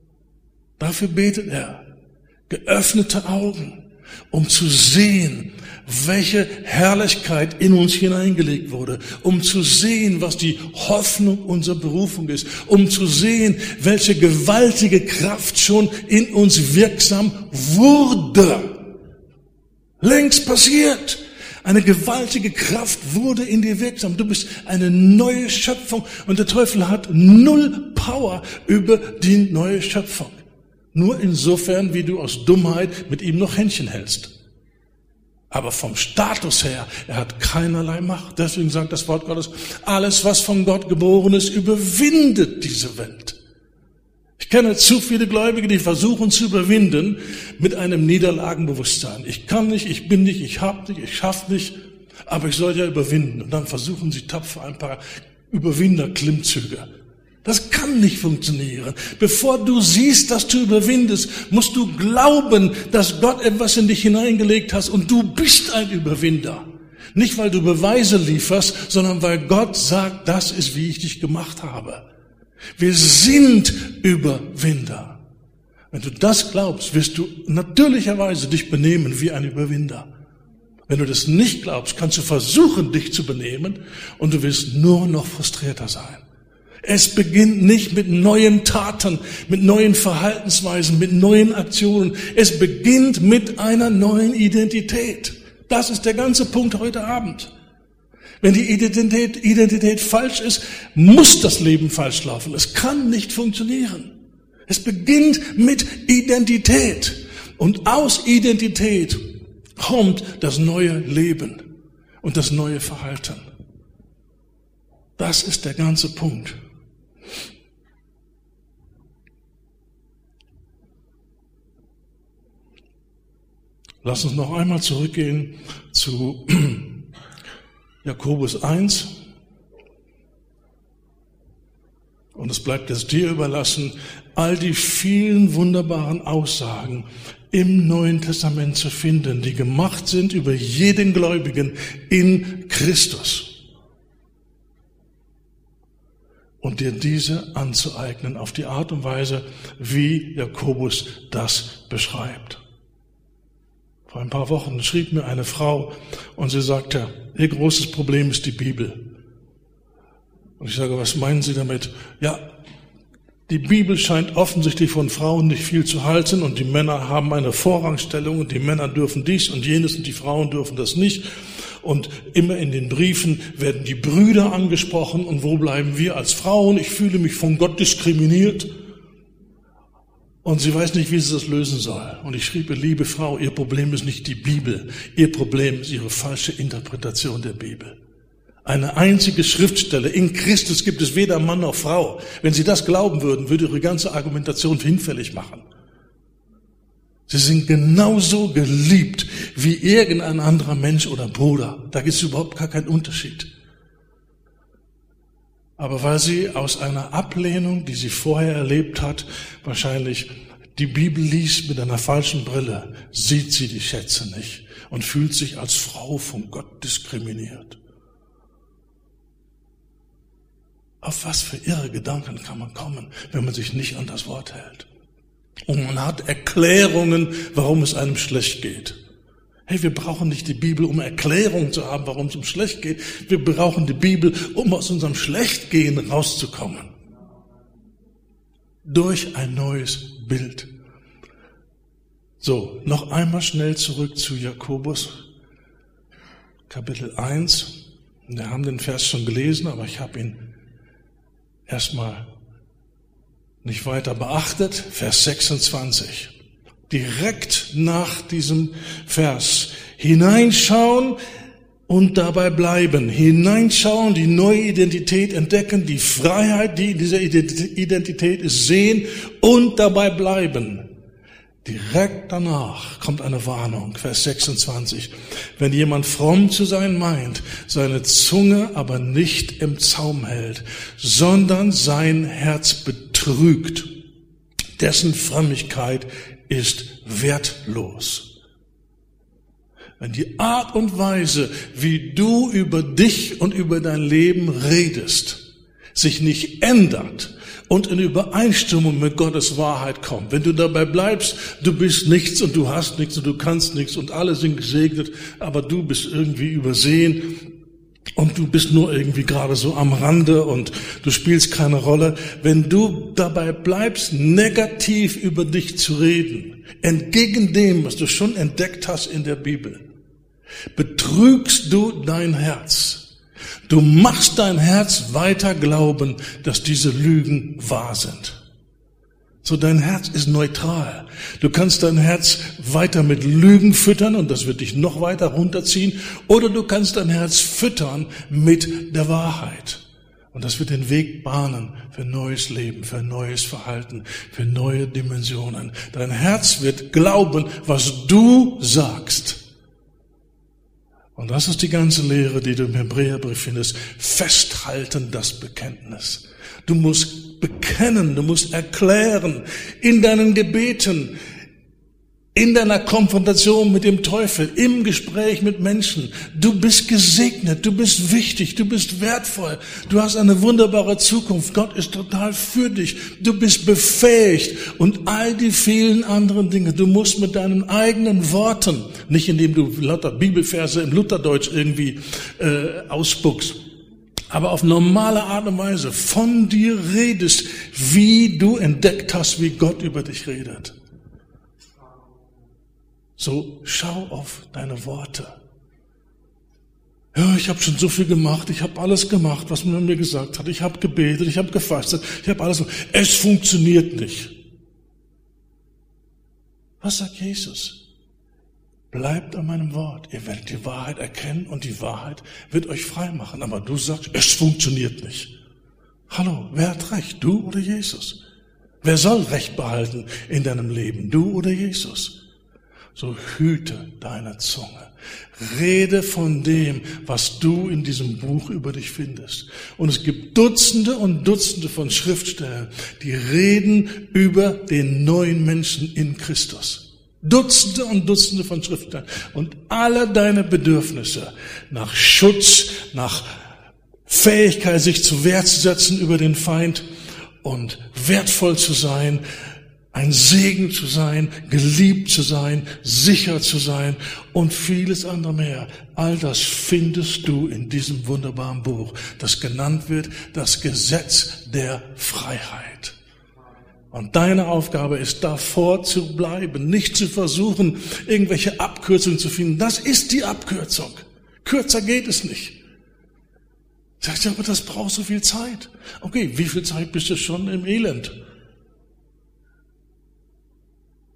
Dafür betet er. Geöffnete Augen, um zu sehen, welche Herrlichkeit in uns hineingelegt wurde, um zu sehen, was die Hoffnung unserer Berufung ist, um zu sehen, welche gewaltige Kraft schon in uns wirksam wurde. Längst passiert. Eine gewaltige Kraft wurde in dir wirksam. Du bist eine neue Schöpfung und der Teufel hat 0 Power über die neue Schöpfung. Nur insofern, wie du aus Dummheit mit ihm noch Händchen hältst. Aber vom Status her, er hat keinerlei Macht. Deswegen sagt das Wort Gottes, alles, was von Gott geboren ist, überwindet diese Welt. Ich kenne zu viele Gläubige, die versuchen zu überwinden mit einem Niederlagenbewusstsein. Ich kann nicht, ich bin nicht, ich hab nicht, ich schaff nicht, aber ich soll ja überwinden. Und dann versuchen sie tapfer ein paar Überwinder-Klimmzüge. Das kann nicht funktionieren. Bevor du siehst, dass du überwindest, musst du glauben, dass Gott etwas in dich hineingelegt hat und du bist ein Überwinder. Nicht, weil du Beweise lieferst, sondern weil Gott sagt, das ist, wie ich dich gemacht habe. Wir sind Überwinder. Wenn du das glaubst, wirst du natürlicherweise dich benehmen wie ein Überwinder. Wenn du das nicht glaubst, kannst du versuchen, dich zu benehmen und du wirst nur noch frustrierter sein. Es beginnt nicht mit neuen Taten, mit neuen Verhaltensweisen, mit neuen Aktionen. Es beginnt mit einer neuen Identität. Das ist der ganze Punkt heute Abend. Wenn die Identität falsch ist, muss das Leben falsch laufen. Es kann nicht funktionieren. Es beginnt mit Identität. Und aus Identität kommt das neue Leben und das neue Verhalten. Das ist der ganze Punkt. Lass uns noch einmal zurückgehen zu Jakobus 1. Und es bleibt jetzt dir überlassen, all die vielen wunderbaren Aussagen im Neuen Testament zu finden, die gemacht sind über jeden Gläubigen in Christus. Und dir diese anzueignen auf die Art und Weise, wie Jakobus das beschreibt. Vor ein paar Wochen schrieb mir eine Frau und sie sagte, ihr großes Problem ist die Bibel. Und ich sage, was meinen Sie damit? Ja, die Bibel scheint offensichtlich von Frauen nicht viel zu halten und die Männer haben eine Vorrangstellung und die Männer dürfen dies und jenes und die Frauen dürfen das nicht. Und immer in den Briefen werden die Brüder angesprochen und wo bleiben wir als Frauen? Ich fühle mich von Gott diskriminiert. Und sie weiß nicht, wie sie das lösen soll. Und ich schrieb ihr, liebe Frau, ihr Problem ist nicht die Bibel. Ihr Problem ist ihre falsche Interpretation der Bibel. Eine einzige Schriftstelle. In Christus gibt es weder Mann noch Frau. Wenn Sie das glauben würden, würde Ihre ganze Argumentation hinfällig machen. Sie sind genauso geliebt wie irgendein anderer Mensch oder Bruder. Da gibt es überhaupt gar keinen Unterschied. Aber weil sie aus einer Ablehnung, die sie vorher erlebt hat, wahrscheinlich die Bibel liest mit einer falschen Brille, sieht sie die Schätze nicht und fühlt sich als Frau von Gott diskriminiert. Auf was für irre Gedanken kann man kommen, wenn man sich nicht an das Wort hält? Und man hat Erklärungen, warum es einem schlecht geht. Hey, wir brauchen nicht die Bibel, um Erklärungen zu haben, warum es uns schlecht geht. Wir brauchen die Bibel, um aus unserem Schlechtgehen rauszukommen. Durch ein neues Bild. So, noch einmal schnell zurück zu Jakobus, Kapitel 1. Wir haben den Vers schon gelesen, aber ich habe ihn erstmal nicht weiter beachtet. Vers 26. Direkt nach diesem Vers. Hineinschauen und dabei bleiben. Hineinschauen, die neue Identität entdecken, die Freiheit, die in dieser Identität ist, sehen und dabei bleiben. Direkt danach kommt eine Warnung, Vers 26. Wenn jemand fromm zu sein meint, seine Zunge aber nicht im Zaum hält, sondern sein Herz betrügt, dessen Frömmigkeit ist wertlos. Wenn die Art und Weise, wie du über dich und über dein Leben redest, sich nicht ändert und in Übereinstimmung mit Gottes Wahrheit kommt, wenn du dabei bleibst, du bist nichts und du hast nichts und du kannst nichts und alle sind gesegnet, aber du bist irgendwie übersehen und du bist nur irgendwie gerade so am Rande und du spielst keine Rolle. Wenn du dabei bleibst, negativ über dich zu reden, entgegen dem, was du schon entdeckt hast in der Bibel, betrügst du dein Herz. Du machst dein Herz weiter glauben, dass diese Lügen wahr sind. So, dein Herz ist neutral. Du kannst dein Herz weiter mit Lügen füttern und das wird dich noch weiter runterziehen. Oder du kannst dein Herz füttern mit der Wahrheit. Und das wird den Weg bahnen für neues Leben, für neues Verhalten, für neue Dimensionen. Dein Herz wird glauben, was du sagst. Und das ist die ganze Lehre, die du im Hebräerbrief findest. Festhalten das Bekenntnis. Du musst bekennen, du musst erklären in deinen Gebeten, in deiner Konfrontation mit dem Teufel, im Gespräch mit Menschen. Du bist gesegnet, du bist wichtig, du bist wertvoll, du hast eine wunderbare Zukunft. Gott ist total für dich, du bist befähigt und all die vielen anderen Dinge. Du musst mit deinen eigenen Worten, nicht indem du lauter Bibelverse im Lutherdeutsch irgendwie ausspuckst, aber auf normale Art und Weise von dir redest, wie du entdeckt hast, wie Gott über dich redet. So, schau auf deine Worte. Ja, ich habe schon so viel gemacht, ich habe alles gemacht, was man mir gesagt hat. Ich habe gebetet, ich habe gefastet, ich habe alles gemacht. Es funktioniert nicht. Was sagt Jesus? Bleibt an meinem Wort. Ihr werdet die Wahrheit erkennen und die Wahrheit wird euch frei machen. Aber du sagst, es funktioniert nicht. Hallo, wer hat recht? Du oder Jesus? Wer soll Recht behalten in deinem Leben? Du oder Jesus? So hüte deine Zunge. Rede von dem, was du in diesem Buch über dich findest. Und es gibt Dutzende und Dutzende von Schriftstellen, die reden über den neuen Menschen in Christus. Dutzende und Dutzende von Schriftstellen. Und alle deine Bedürfnisse nach Schutz, nach Fähigkeit, sich zur Wehr zu setzen über den Feind und wertvoll zu sein, ein Segen zu sein, geliebt zu sein, sicher zu sein und vieles andere mehr. All das findest du in diesem wunderbaren Buch, das genannt wird, das Gesetz der Freiheit. Und deine Aufgabe ist, davor zu bleiben, nicht zu versuchen, irgendwelche Abkürzungen zu finden. Das ist die Abkürzung. Kürzer geht es nicht. Sagst du, aber das braucht so viel Zeit. Okay, wie viel Zeit bist du schon im Elend?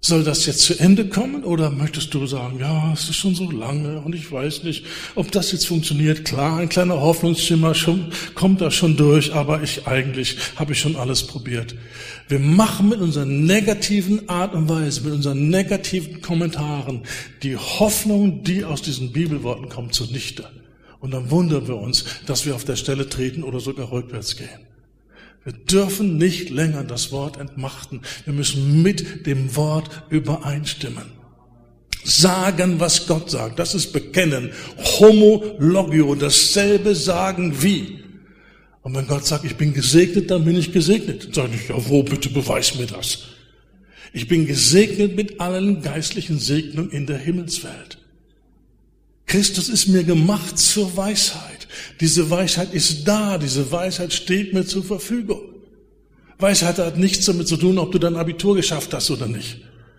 Soll das jetzt zu Ende kommen oder möchtest du sagen, ja, es ist schon so lange und ich weiß nicht, ob das jetzt funktioniert. Klar, ein kleiner Hoffnungsschimmer kommt da schon durch, aber eigentlich habe ich schon alles probiert. Wir machen mit unserer negativen Art und Weise, mit unseren negativen Kommentaren die Hoffnung, die aus diesen Bibelworten kommt, zunichte. Und dann wundern wir uns, dass wir auf der Stelle treten oder sogar rückwärts gehen. Wir dürfen nicht länger das Wort entmachten. Wir müssen mit dem Wort übereinstimmen. Sagen, was Gott sagt. Das ist bekennen. Homologio, dasselbe sagen wie. Und wenn Gott sagt, ich bin gesegnet, dann bin ich gesegnet. Dann sage ich, ja, wo, bitte beweis mir das. Ich bin gesegnet mit allen geistlichen Segnungen in der Himmelswelt. Christus ist mir gemacht zur Weisheit. Diese Weisheit ist da, diese Weisheit steht mir zur Verfügung. Weisheit hat nichts damit zu tun, ob du dein Abitur geschafft hast oder nicht.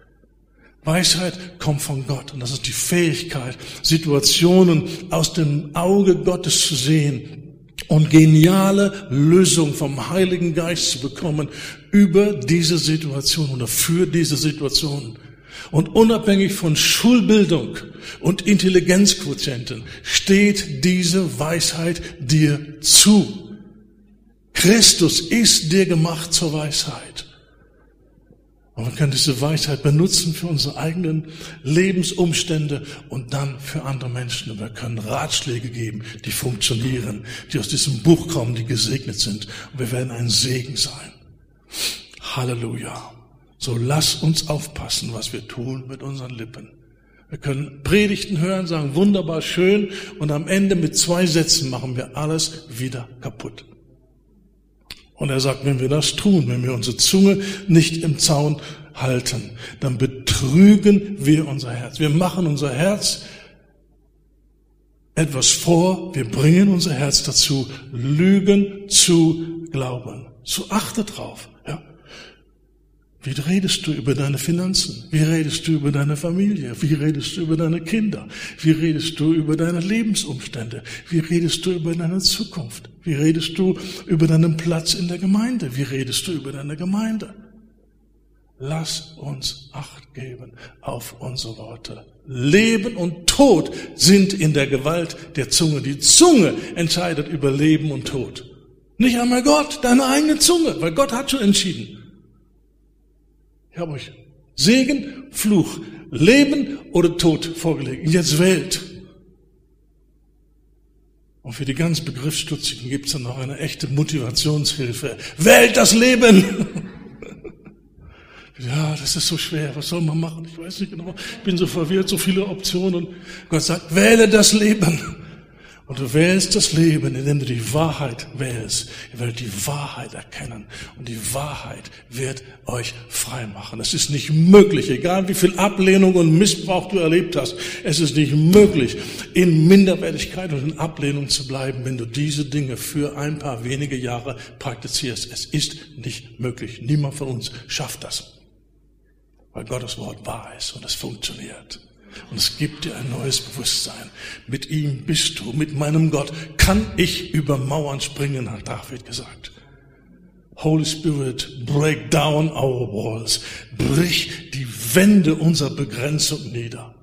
Weisheit kommt von Gott und das ist die Fähigkeit, Situationen aus dem Auge Gottes zu sehen und geniale Lösungen vom Heiligen Geist zu bekommen über diese Situation oder für diese Situation. Und unabhängig von Schulbildung und Intelligenzquotienten steht diese Weisheit dir zu. Christus ist dir gemacht zur Weisheit. Und wir können diese Weisheit benutzen für unsere eigenen Lebensumstände und dann für andere Menschen. Und wir können Ratschläge geben, die funktionieren, die aus diesem Buch kommen, die gesegnet sind. Und wir werden ein Segen sein. Halleluja. So lass uns aufpassen, was wir tun mit unseren Lippen. Wir können Predigten hören, sagen, wunderbar, schön, und am Ende mit 2 Sätzen machen wir alles wieder kaputt. Und er sagt, wenn wir das tun, wenn wir unsere Zunge nicht im Zaun halten, dann betrügen wir unser Herz. Wir machen unser Herz etwas vor, wir bringen unser Herz dazu, Lügen zu glauben. So achte drauf. Ja. Wie redest du über deine Finanzen? Wie redest du über deine Familie? Wie redest du über deine Kinder? Wie redest du über deine Lebensumstände? Wie redest du über deine Zukunft? Wie redest du über deinen Platz in der Gemeinde? Wie redest du über deine Gemeinde? Lass uns Acht geben auf unsere Worte. Leben und Tod sind in der Gewalt der Zunge. Die Zunge entscheidet über Leben und Tod. Nicht einmal Gott, deine eigene Zunge, weil Gott hat schon entschieden. Ich habe euch Segen, Fluch, Leben oder Tod vorgelegt. Und jetzt wählt. Und für die ganz Begriffsstutzigen gibt es dann noch eine echte Motivationshilfe. Wählt das Leben! Ja, das ist so schwer. Was soll man machen? Ich weiß nicht genau. Ich bin so verwirrt, so viele Optionen. Gott sagt, wähle das Leben. Und du wählst das Leben, indem du die Wahrheit wählst. Ihr werdet die Wahrheit erkennen. Und die Wahrheit wird euch frei machen. Es ist nicht möglich, egal wie viel Ablehnung und Missbrauch du erlebt hast, es ist nicht möglich, in Minderwertigkeit und in Ablehnung zu bleiben, wenn du diese Dinge für ein paar wenige Jahre praktizierst. Es ist nicht möglich. Niemand von uns schafft das. Weil Gottes Wort wahr ist und es funktioniert. Und es gibt dir ein neues Bewusstsein. Mit ihm bist du, mit meinem Gott kann ich über Mauern springen, hat David gesagt. Holy Spirit, break down our walls. Brich die Wände unserer Begrenzung nieder.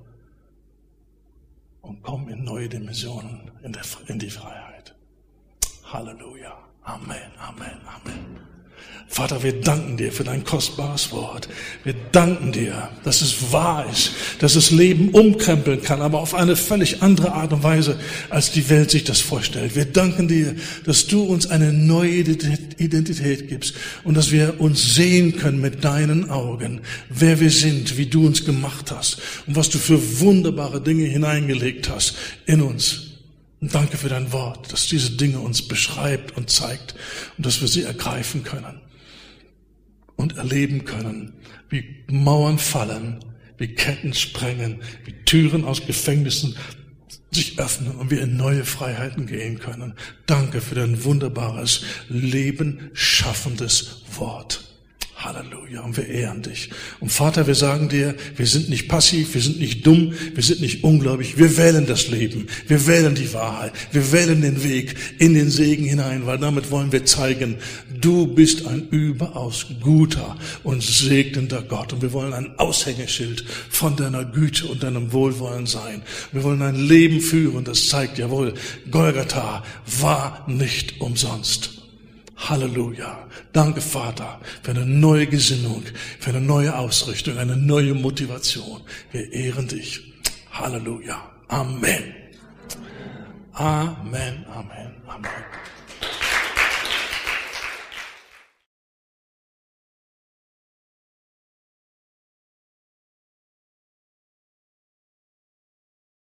Und komm in neue Dimensionen in die Freiheit. Halleluja. Amen, Amen, Amen. Vater, wir danken dir für dein kostbares Wort. Wir danken dir, dass es wahr ist, dass es Leben umkrempeln kann, aber auf eine völlig andere Art und Weise, als die Welt sich das vorstellt. Wir danken dir, dass du uns eine neue Identität gibst und dass wir uns sehen können mit deinen Augen, wer wir sind, wie du uns gemacht hast und was du für wunderbare Dinge hineingelegt hast in uns. Und danke für dein Wort, dass diese Dinge uns beschreibt und zeigt und dass wir sie ergreifen können und erleben können, wie Mauern fallen, wie Ketten sprengen, wie Türen aus Gefängnissen sich öffnen und wir in neue Freiheiten gehen können. Danke für dein wunderbares, Leben schaffendes Wort. Halleluja. Und wir ehren dich. Und Vater, wir sagen dir, wir sind nicht passiv, wir sind nicht dumm, wir sind nicht ungläubig. Wir wählen das Leben. Wir wählen die Wahrheit. Wir wählen den Weg in den Segen hinein, weil damit wollen wir zeigen, du bist ein überaus guter und segnender Gott. Und wir wollen ein Aushängeschild von deiner Güte und deinem Wohlwollen sein. Wir wollen ein Leben führen, das zeigt, jawohl, Golgatha war nicht umsonst. Halleluja. Danke, Vater, für eine neue Gesinnung, für eine neue Ausrichtung, eine neue Motivation. Wir ehren dich. Halleluja. Amen. Amen, Amen, Amen.